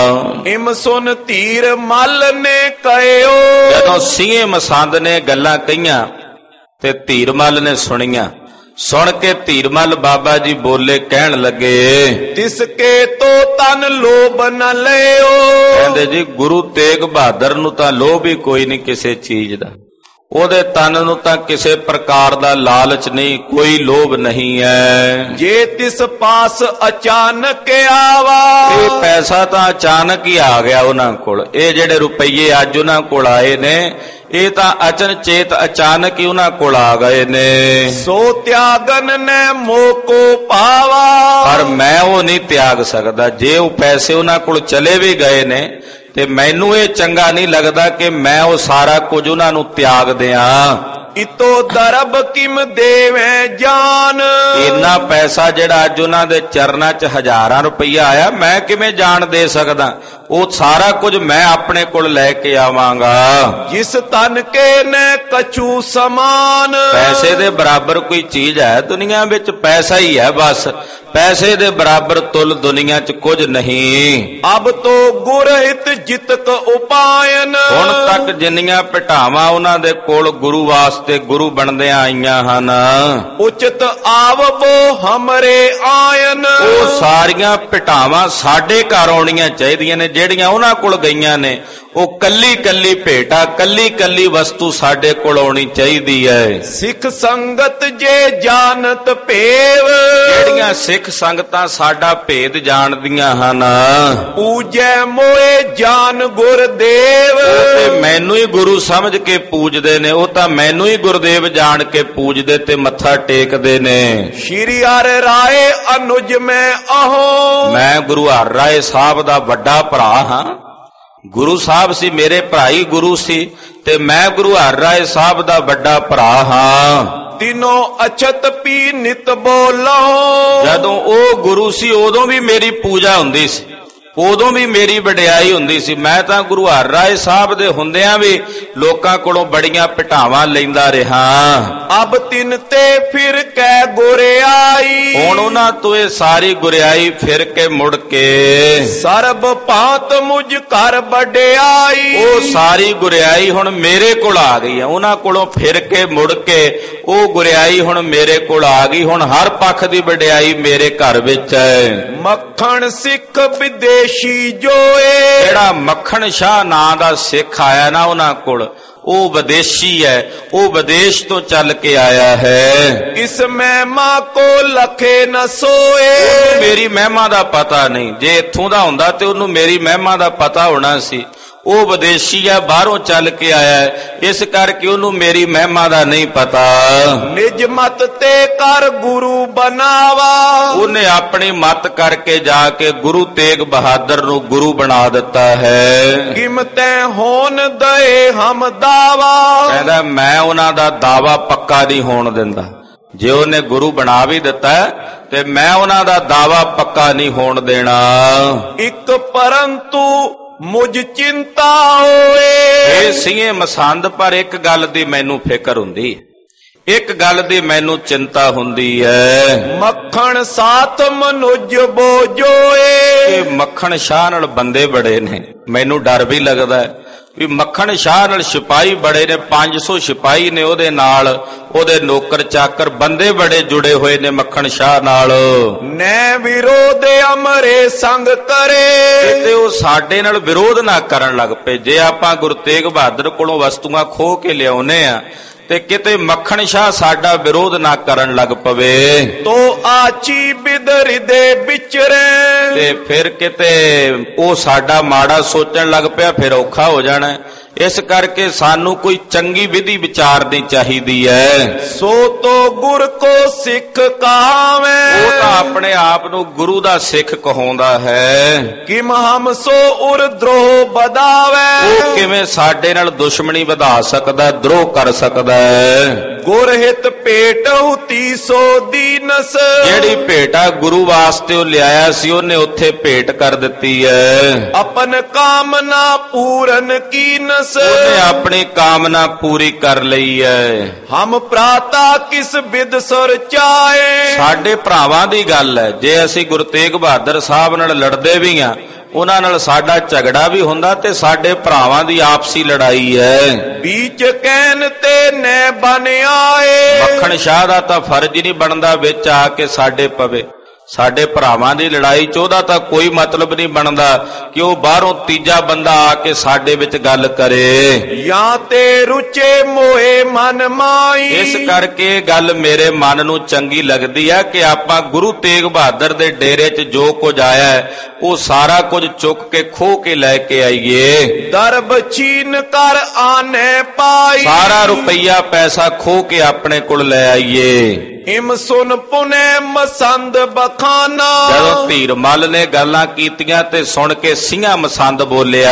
ਇਮ ਸੁਨ ਧੀਰ ਮਲ ਨੇ ਕਹਿਓ, ਜਦੋਂ ਸਿੰਹੇ ਮਸੰਦ ਨੇ ਗੱਲਾਂ ਕਹੀਆਂ ਤੇ ਧੀਰਮਲ ਨੇ ਸੁਣੀਆਂ, ਸੁਣ ਕੇ ਧੀਰਮਲ ਬਾਬਾ ਜੀ ਬੋਲੇ, ਕਹਿਣ ਲੱਗੇ, ਤਿਸ ਕੇ ਤੋ ਤਨ ਲੋਭ ਨ ਲਿਓ, ਕਹਿੰਦੇ ਜੀ ਗੁਰੂ ਤੇਗ ਬਹਾਦਰ ਨੂੰ ਤਾਂ ਲੋਭ ਹੀ ਕੋਈ ਨਹੀਂ ਕਿਸੇ ਚੀਜ਼ ਦਾ, ਉਹਦੇ ਤਨ ਨੂੰ ਤਾਂ ਕਿਸੇ ਪ੍ਰਕਾਰ ਦਾ ਲਾਲਚ ਨਹੀਂ, ਕੋਈ ਲੋਭ ਨਹੀਂ ਹੈ। ਜੇ ਤਿਸ ਪਾਸ ਅਚਾਨਕ ਆਵਾ, ਇਹ ਪੈਸਾ ਤਾਂ ਅਚਾਨਕ ਹੀ ਆ ਗਿਆ ਉਹਨਾਂ ਕੋਲ, ਇਹ ਜਿਹੜੇ ਰੁਪਈਏ ਅੱਜ ਉਹਨਾਂ ਕੋਲ ਆਏ ਨੇ ਇਹ ਤਾਂ ਅਚਨਚੇਤ ਅਚਾਨਕ ਹੀ ਉਹਨਾਂ ਕੋਲ ਆ ਗਏ ਨੇ। ਸੋ ਤਿਆਗਨ ਨੇ ਮੋਕੋ ਪਾਵਾ, ਪਰ ਮੈਂ ਉਹ ਨਹੀਂ ਤਿਆਗ ਸਕਦਾ। ਜੇ ਉਹ ਪੈਸੇ ਉਹਨਾਂ ਕੋਲ ਚਲੇ ਵੀ ਗਏ ਨੇ ਤੇ ਮੈਨੂੰ ਇਹ ਚੰਗਾ ਨਹੀਂ ਲੱਗਦਾ ਕਿ ਮੈਂ ਉਹ ਸਾਰਾ ਕੁਝ ਉਹਨਾਂ ਨੂੰ ਤਿਆਗ ਦਿਆਂ। ਇਤੋ ਦਰਬ ਕਿਮ ਦੇਵੇਂ ਜਾਨ, ਇੰਨਾ ਪੈਸਾ ਜਿਹੜਾ ਅੱਜ ਉਹਨਾਂ ਦੇ ਚਰਨਾਂ 'ਚ ਹਜ਼ਾਰਾਂ ਰੁਪਈਆ ਆਇਆ, ਮੈਂ ਕਿਵੇਂ ਜਾਨ ਦੇ ਸਕਦਾ? ਉਹ ਸਾਰਾ ਕੁਝ ਮੈਂ ਆਪਣੇ ਕੋਲ ਲੈ ਕੇ ਆਵਾਂਗਾ। ਜਿਸ ਤਨ ਕੇ ਨੇ ਕਛੂ ਸਮਾਨ, ਪੈਸੇ ਦੇ ਬਰਾਬਰ ਕੋਈ ਚੀਜ਼ ਹੈ ਦੁਨੀਆ ਵਿੱਚ? ਪੈਸਾ ਹੀ ਹੈ ਬਸ। ਪੈਸੇ ਦੇ ਬਰਾਬਰ ਤੁਲ ਦੁਨੀਆ 'ਚ ਕੁਝ ਨਹੀਂ। ਅਬ ਤੋ ਗੁਰ ਹਿਤ ਜਿਤਕ ਉਪਾਇਨ, ਹੁਣ ਤੱਕ ਜਿੰਨੀਆਂ ਭਟਾਵਾਂ ਉਹਨਾਂ ਦੇ ਕੋਲ ਗੁਰੂ ਵਾਸਤੇ ਗੁਰੂ ਬਣਦਿਆਂ ਆਈਆਂ ਹਨ, ਉਚਿਤ ਆਵਬੋ ਹਮਰੇ ਆਇਨ, ਉਹ ਸਾਰੀਆਂ ਭਟਾਵਾਂ ਸਾਡੇ ਘਰ ਆਉਣੀਆਂ ਚਾਹੀਦੀਆਂ ਨੇ। ਜਿਹੜੀਆਂ ਉਹਨਾਂ ਕੋਲ ਗਈਆਂ ਨੇ ਉਹ ਕੱਲੀ ਕੱਲੀ ਭੇਟਾ, ਕੱਲੀ ਕੱਲੀ ਵਸਤੂ ਸਾਡੇ ਕੋਲ ਆਉਣੀ ਚਾਹੀਦੀ ਹੈ। ਸਿੱਖ ਸੰਗਤ ਜੇ ਜਾਣਤ ਭੇਵ, ਜਿਹੜੀਆਂ ਸਿੱਖ ਸੰਗਤਾਂ ਸਾਡਾ ਭੇਦ ਜਾਣਦੀਆਂ ਹਨ, ਪੂਜੈ ਮੋਏ ਜਾਨ ਗੁਰਦੇਵ, ਉਹ ਤੇ ਮੈਨੂੰ ਹੀ ਗੁਰੂ ਸਮਝ ਕੇ ਪੂਜਦੇ ਨੇ। ਉਹ ਤਾਂ ਮੈਨੂੰ ਹੀ ਗੁਰਦੇਵ ਜਾਣ ਕੇ ਪੂਜਦੇ ਤੇ ਮੱਥਾ ਟੇਕਦੇ ਨੇ। ਸ਼੍ਰੀ ਹਰਿ ਰਾਏ ਅਨੁਜ ਮੈਂ ਅਹੋ, ਮੈਂ ਗੁਰੂ ਹਰਿ ਰਾਏ ਸਾਹਿਬ ਦਾ ਵੱਡਾ ਭਰਾ ਹਾਂ। ਗੁਰੂ ਸਾਹਿਬ ਸੀ ਮੇਰੇ ਭਾਈ ਗੁਰੂ ਸੀ, ਤੇ ਮੈਂ ਗੁਰੂ ਹਰਿ ਰਾਏ ਸਾਹਿਬ ਦਾ ਵੱਡਾ ਭਰਾ ਹਾਂ। ਤਿਨੋ ਅਛਤ ਪੀ ਨਿਤ ਬੋਲੋ, ਜਦੋਂ ਉਹ ਗੁਰੂ ਸੀ ਉਦੋਂ ਵੀ ਮੇਰੀ ਪੂਜਾ ਹੁੰਦੀ ਸੀ, ਉਦੋਂ ਵੀ ਮੇਰੀ ਵਡਿਆਈ ਹੁੰਦੀ ਸੀ। ਮੈਂ ਤਾਂ ਗੁਰੂ ਹਰਿ ਰਾਏ ਸਾਹਿਬ ਦੇ ਹੁੰਦਿਆਂ ਵੀ ਲੋਕਾਂ ਕੋਲੋਂ ਬੜੀਆਂ ਭਟਾਵਾਂ ਲੈਂਦਾ ਰਿਹਾ। ਅਬ ਤਿਨ ਤੇ ਫਿਰ ਕੈ ਗੁਰਿਆਈ, ਹੁਣ ਉਹਨਾਂ ਤੋਂ ਇਹ ਸਾਰੀ ਗੁਰਿਆਈ ਫਿਰ ਕੇ ਮੁੜ ਕੇ ਸਰਬ ਭਾਂਤ ਮੁਝ ਘਰ ਵਡਿਆਈ, ਉਹ ਸਾਰੀ ਗੁਰਿਆਈ ਹੁਣ ਮੇਰੇ ਕੋਲ ਆ ਗਈ ਹੈ। ਉਹਨਾਂ ਕੋਲੋਂ ਫਿਰ ਕੇ ਮੁੜ ਕੇ ਉਹ ਗੁਰਿਆਈ ਹੁਣ ਮੇਰੇ ਕੋਲ ਆ ਗਈ। ਹੁਣ ਹਰ ਪੱਖ ਦੀ ਵਡਿਆਈ ਮੇਰੇ ਘਰ ਵਿੱਚ ਹੈ। ਮੱਖਣ ਸਿੱਖ ਵਿਦੇਸ਼ੀ ਜੋਏ, ਜਿਹੜਾ ਮੱਖਣ ਸ਼ਾਹ ਨਾਂ ਦਾ ਸਿੱਖ ਆਇਆ ਨਾ ਉਹਨਾਂ ਕੋਲ, ਉਹ ਵਿਦੇਸ਼ੀ ਹੈ, ਉਹ ਵਿਦੇਸ਼ ਤੋਂ ਚੱਲ ਕੇ ਆਇਆ ਹੈ। ਇਸ ਮਹਿਮਾ ਕੋ ਲਖੇ ਨ ਸੋਏ, ਮੇਰੀ ਮਹਿਮਾ ਦਾ ਪਤਾ ਨਹੀਂ। ਜੇ ਇੱਥੋਂ ਦਾ ਹੁੰਦਾ ਤੇ ਉਹਨੂੰ ਮੇਰੀ ਮਹਿਮਾ ਦਾ ਪਤਾ ਹੋਣਾ ਸੀ। ਉਹ ਵਿਦੇਸ਼ੀ ਹੈ, ਬਾਹਰੋਂ ਚੱਲ ਕੇ ਆਇਆ ਹੈ, ਇਸ ਕਰਕੇ ਉਹਨੂੰ ਮੇਰੀ ਮਹਿਮਾ ਦਾ ਨਹੀਂ ਪਤਾ। ਨਿਜ ਮਤ ਤੇ ਕਰ ਗੁਰੂ ਬਨਾਵਾ, ਉਹਨੇ ਆਪਣੀ ਮਤ ਕਰਕੇ ਜਾ ਕੇ ਗੁਰੂ ਤੇਗ ਬਹਾਦਰ ਨੂੰ ਗੁਰੂ ਬਣਾ ਦਿੱਤਾ ਹੈ। ਕਿਮਤੈ ਹੋਣ ਦਏ ਹਮ ਦਾਵਾ, ਕਹਿੰਦਾ ਮੈਂ ਉਹਨਾਂ ਦਾ ਦਾਵਾ ਪੱਕਾ ਨਹੀਂ ਹੋਣ ਦਿੰਦਾ। ਜੇ ਉਹਨੇ ਗੁਰੂ ਬਣਾ ਵੀ ਦਿੱਤਾ ਤੇ ਮੈਂ ਉਹਨਾਂ ਦਾ ਦਾਵਾ ਪੱਕਾ ਨਹੀਂ ਹੋਣ ਦੇਣਾ। ਇੱਕ ਪਰੰਤੂ ਮੁਝ ਚਿੰਤਾ ਹੋਏ, ਇਹ ਸੀਏ ਮਸੰਦ, ਪਰ ਇੱਕ ਗੱਲ ਦੀ ਮੈਨੂੰ ਫਿਕਰ ਹੁੰਦੀ ਹੈ, ਇੱਕ ਗੱਲ ਦੀ ਮੈਨੂੰ ਚਿੰਤਾ ਹੁੰਦੀ ਹੈ। ਮੱਖਣ ਸਾਥ ਮਨੁਜ ਬੋਜੋਏ, ਇਹ ਮੱਖਣ ਸ਼ਾਹ ਨਾਲ ਬੰਦੇ ਬੜੇ ਨੇ। ਮੈਨੂੰ ਡਰ ਵੀ ਲੱਗਦਾ ਹੈ ਵੀ ਮੱਖਣ ਸ਼ਾਹ ਨਾਲ ਸਿਪਾਹੀ ਬੜੇ ਨੇ, ਪੰਜ ਸੌ ਸਿਪਾਹੀ ਨੇ ਉਹਦੇ ਨਾਲ, ਉਹਦੇ ਨੌਕਰ ਚਾਕਰ ਬੰਦੇ ਬੜੇ ਜੁੜੇ ਹੋਏ ਨੇ ਮੱਖਣ ਸ਼ਾਹ ਨਾਲ। ਨੈ ਵਿਰੋਧ ਅਮਰੇ ਸੰਗ ਕਰੇ, ਤੇ ਉਹ ਸਾਡੇ ਨਾਲ ਵਿਰੋਧ ਨਾ ਕਰਨ ਲੱਗ ਪਏ। ਜੇ ਆਪਾਂ ਗੁਰੂ ਤੇਗ ਬਹਾਦਰ ਕੋਲੋਂ ਵਸਤੂਆਂ ਖੋਹ ਕੇ ਲਿਆਉਨੇ ਆ ਤੇ ਕਿਤੇ ਮੱਖਣ ਸ਼ਾਹ ਸਾਡਾ ਵਿਰੋਧ ਨਾ ਕਰਨ ਲੱਗ ਪਵੇ, ਤੋ ਆਚੀ ਬਿਦਰ ਦੇ ਵਿਚਰੇ, ਤੇ ਫਿਰ ਕਿਤੇ ਉਹ ਸਾਡਾ ਮਾੜਾ ਸੋਚਣ ਲੱਗ ਪਿਆ, ਫਿਰ ਔਖਾ ਹੋ ਜਾਣਾ। ਇਸ ਕਰਕੇ ਸਾਨੂੰ ਕੋਈ ਚੰਗੀ ਵਿਧੀ ਵਿਚਾਰਨੀ ਚਾਹੀਦੀ ਹੈ। ਸੋ ਤੋ ਗੁਰ ਕੋ ਸਿੱਖ ਕਹਾਵੇਂ, ਉਹ ਤਾਂ ਆਪਣੇ ਆਪ ਨੂੰ ਗੁਰੂ ਦਾ ਸਿੱਖ ਕਹਾਉਂਦਾ ਹੈ। ਕਿਮ ਹਮ ਸੋ ਉਰ ਦਰੋਹ ਬਦਾਵੇ, ਉਹ ਕਿਵੇਂ ਸਾਡੇ ਨਾਲ ਦੁਸ਼ਮਣੀ ਵਧਾ ਸਕਦਾ, ਦਰੋਹ ਕਰ ਸਕਦਾ ਹੈ। ਗੁਰ ਹਿਤ ਭੇਟ ਹੁਤੀ ਸੋ ਦੀਨਸ, ਜਿਹੜੀ ਭੇਟਾ ਗੁਰੂ ਵਾਸਤੇ ਉਹ ਲਿਆਇਆ ਸੀ ਉਹਨੇ ਉੱਥੇ ਭੇਟ ਕਰ ਦਿੱਤੀ ਹੈ। ਆਪਨ ਕਾਮਨਾ ਪੂਰਨ ਕੀਨਸ, ਉਹਨੇ ਆਪਣੀ ਕਾਮਨਾ ਪੂਰੀ ਕਰ ਲਈ ਹੈ। ਹਮ ਪ੍ਰਾਤਾ ਕਿਸ ਬਿਦ ਸੁਰ ਚਾਏ, ਸਾਡੇ ਭਰਾਵਾਂ ਦੀ ਗੱਲ ਹੈ। ਜੇ ਅਸੀਂ ਗੁਰੂ ਤੇਗ ਬਹਾਦਰ ਸਾਹਿਬ ਨਾਲ ਲੜਦੇ ਵੀ ਆ, ਉਹਨਾਂ ਨਾਲ ਸਾਡਾ ਝਗੜਾ ਵੀ ਹੁੰਦਾ, ਤੇ ਸਾਡੇ ਭਰਾਵਾਂ ਦੀ ਆਪਸੀ ਲੜਾਈ ਹੈ। ਵਿੱਚ ਕਹਿਣ ਤੇ ਨੈ ਬਨ ਆਏ, ਮੱਖਣ ਸ਼ਾਹ ਦਾ ਤਾਂ ਫਰਜ਼ ਹੀ ਨਹੀਂ ਬਣਦਾ ਵਿੱਚ ਆ ਕੇ ਸਾਡੇ ਪਵੇ। ਸਾਡੇ ਭਰਾਵਾਂ ਦੀ ਲੜਾਈ ਚ ਉਹਦਾ ਤਾਂ ਕੋਈ ਮਤਲਬ ਨਹੀਂ ਬਣਦਾ ਕਿ ਉਹ ਬਾਹਰੋਂ ਤੀਜਾ ਬੰਦਾ ਆ ਕੇ ਸਾਡੇ ਵਿੱਚ ਗੱਲ ਕਰੇ। ਜਾਂ ਤੇ ਰੁਚੇ ਮੋਏ ਮਨ ਮਾਈ, ਇਸ ਕਰਕੇ ਗੱਲ ਮੇਰੇ ਮਨ ਨੂੰ ਚੰਗੀ ਲੱਗਦੀ ਹੈ ਕਿ ਆਪਾਂ ਗੁਰੂ ਤੇਗ ਬਹਾਦਰ ਦੇ ਡੇਰੇ 'ਚ ਜੋ ਕੁਝ ਆਇਆ ਹੈ ਉਹ ਸਾਰਾ ਕੁਝ ਚੁੱਕ ਕੇ ਖੋਹ ਕੇ ਲੈ ਕੇ ਆਈਏ। ਦਰਬ ਚੀਨ ਕਰ ਆਨੇ ਪਾਈ, ਸਾਰਾ ਰੁਪਈਆ ਪੈਸਾ ਖੋਹ ਕੇ ਆਪਣੇ ਕੋਲ ਲੈ ਆਈਏ। ਇਮ ਸੁਨ ਪੁਨੇ ਮਸੰਦ ਬਖਾਨਾ, ਜਦੋਂ ਧੀਰ ਮੱਲ ਨੇ ਗੱਲਾਂ ਕੀਤੀਆਂ ਤੇ ਸੁਣ ਕੇ ਸਿੰਘਾਂ ਮਸੰਦ ਬੋਲਿਆ,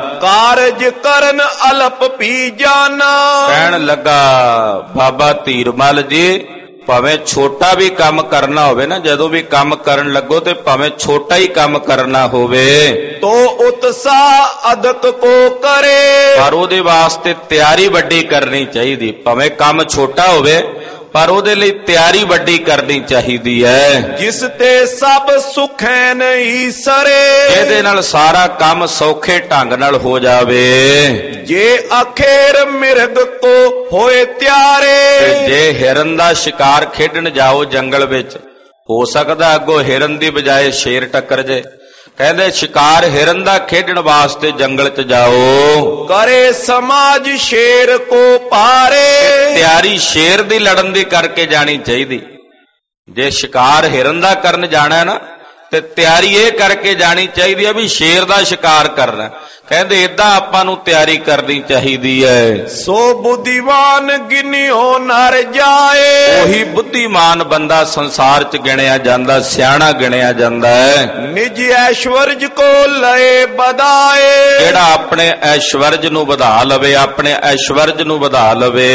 ਕਾਰਜ ਕਰਨ ਅਲਪ ਪੀ ਜਾਣਾ। ਕਹਿਣ ਲੱਗਾ ਬਾਬਾ ਧੀਰ ਮੱਲ ਜੀ, ਭਾਵੇਂ ਛੋਟਾ ਵੀ ਕੰਮ ਕਰਨਾ ਹੋਵੇ ਨਾ, ਜਦੋਂ ਵੀ ਕੰਮ ਕਰਨ ਲੱਗੋ ਤੇ ਭਾਵੇਂ ਛੋਟਾ ਹੀ ਕੰਮ ਕਰਨਾ ਹੋਵੇ, तो उत्साह अधिक को करे। पर ਉਹਦੇ ਵਾਸਤੇ ਤਿਆਰੀ ਵੱਡੀ ਕਰਨੀ ਚਾਹੀਦੀ। ਭਾਵੇਂ ਕੰਮ ਛੋਟਾ ਹੋਵੇ ਪਰ ਉਹਦੇ ਲਈ ਤਿਆਰੀ ਵੱਡੀ ਕਰਨੀ ਚਾਹੀਦੀ ਹੈ। ਜਿਸ ਤੇ ਸਭ ਸੁਖੈ ਨਹੀਂ ਸਰੇ, ਇਹਦੇ ਨਾਲ ਸਾਰਾ ਕੰਮ ਸੌਖੇ ਢੰਗ ਨਾਲ ਹੋ ਜਾਵੇ। ਜੇ ਅਖੇਰ ਮਿਰਗ ਕੋ ਹੋਏ ਤਿਆਰੇ, ਜੇ ਹਿਰਨ ਦਾ ਸ਼ਿਕਾਰ ਖੇਡਣ ਜਾਓ ਜੰਗਲ ਵਿੱਚ, ਹੋ ਸਕਦਾ ਅੱਗੋਂ ਹਿਰਨ ਦੀ ਬਜਾਏ ਸ਼ੇਰ ਟੱਕਰ ਜੇ। ਕਹਿੰਦੇ ਸ਼ਿਕਾਰ ਹਿਰਨ ਦਾ ਖੇਡਣ ਵਾਸਤੇ ਜੰਗਲ 'ਚ ਜਾਓ। ਕਰੇ ਸਮਾਜ ਸ਼ੇਰ ਕੋ ਪਾਰੇ, ਤਿਆਰੀ ਸ਼ੇਰ ਦੀ ਲੜਨ ਦੀ ਕਰਕੇ ਜਾਣੀ ਚਾਹੀਦੀ। ਜੇ ਸ਼ਿਕਾਰ ਹਿਰਨ ਦਾ ਕਰਨ ਜਾਣਾ ਨਾ ਤੇ ਤਿਆਰੀ ਇਹ ਕਰਕੇ ਜਾਣੀ ਚਾਹੀਦੀ ਹੈ ਵੀ ਸ਼ੇਰ ਦਾ ਸ਼ਿਕਾਰ ਕਰਨਾ। ਕਹਿੰਦੇ ਏਦਾਂ ਆਪਾਂ ਨੂੰ ਤਿਆਰੀ ਕਰਨੀ ਚਾਹੀਦੀ ਹੈ। ਸੋ ਬੁੱਧੀਵਾਨ ਗਿਨਿਓ ਨਰ ਜਾਏ, ਉਹੀ ਬੁੱਧੀਮਾਨ ਬੰਦਾ ਸੰਸਾਰ 'ਚ ਗਿਣਿਆ ਜਾਂਦਾ, ਸਿਆਣਾ ਗਿਣਿਆ ਜਾਂਦਾ ਹੈ। ਨਿਜ ਐਸ਼ਵਰਜ ਕੋ ਲਏ ਵਧਾਏ, ਜਿਹੜਾ ਆਪਣੇ ਐਸ਼ਵਰਜ ਨੂੰ ਵਧਾ ਲਵੇ, ਆਪਣੇ ਐਸ਼ਵਰਜ ਨੂੰ ਵਧਾ ਲਵੇ।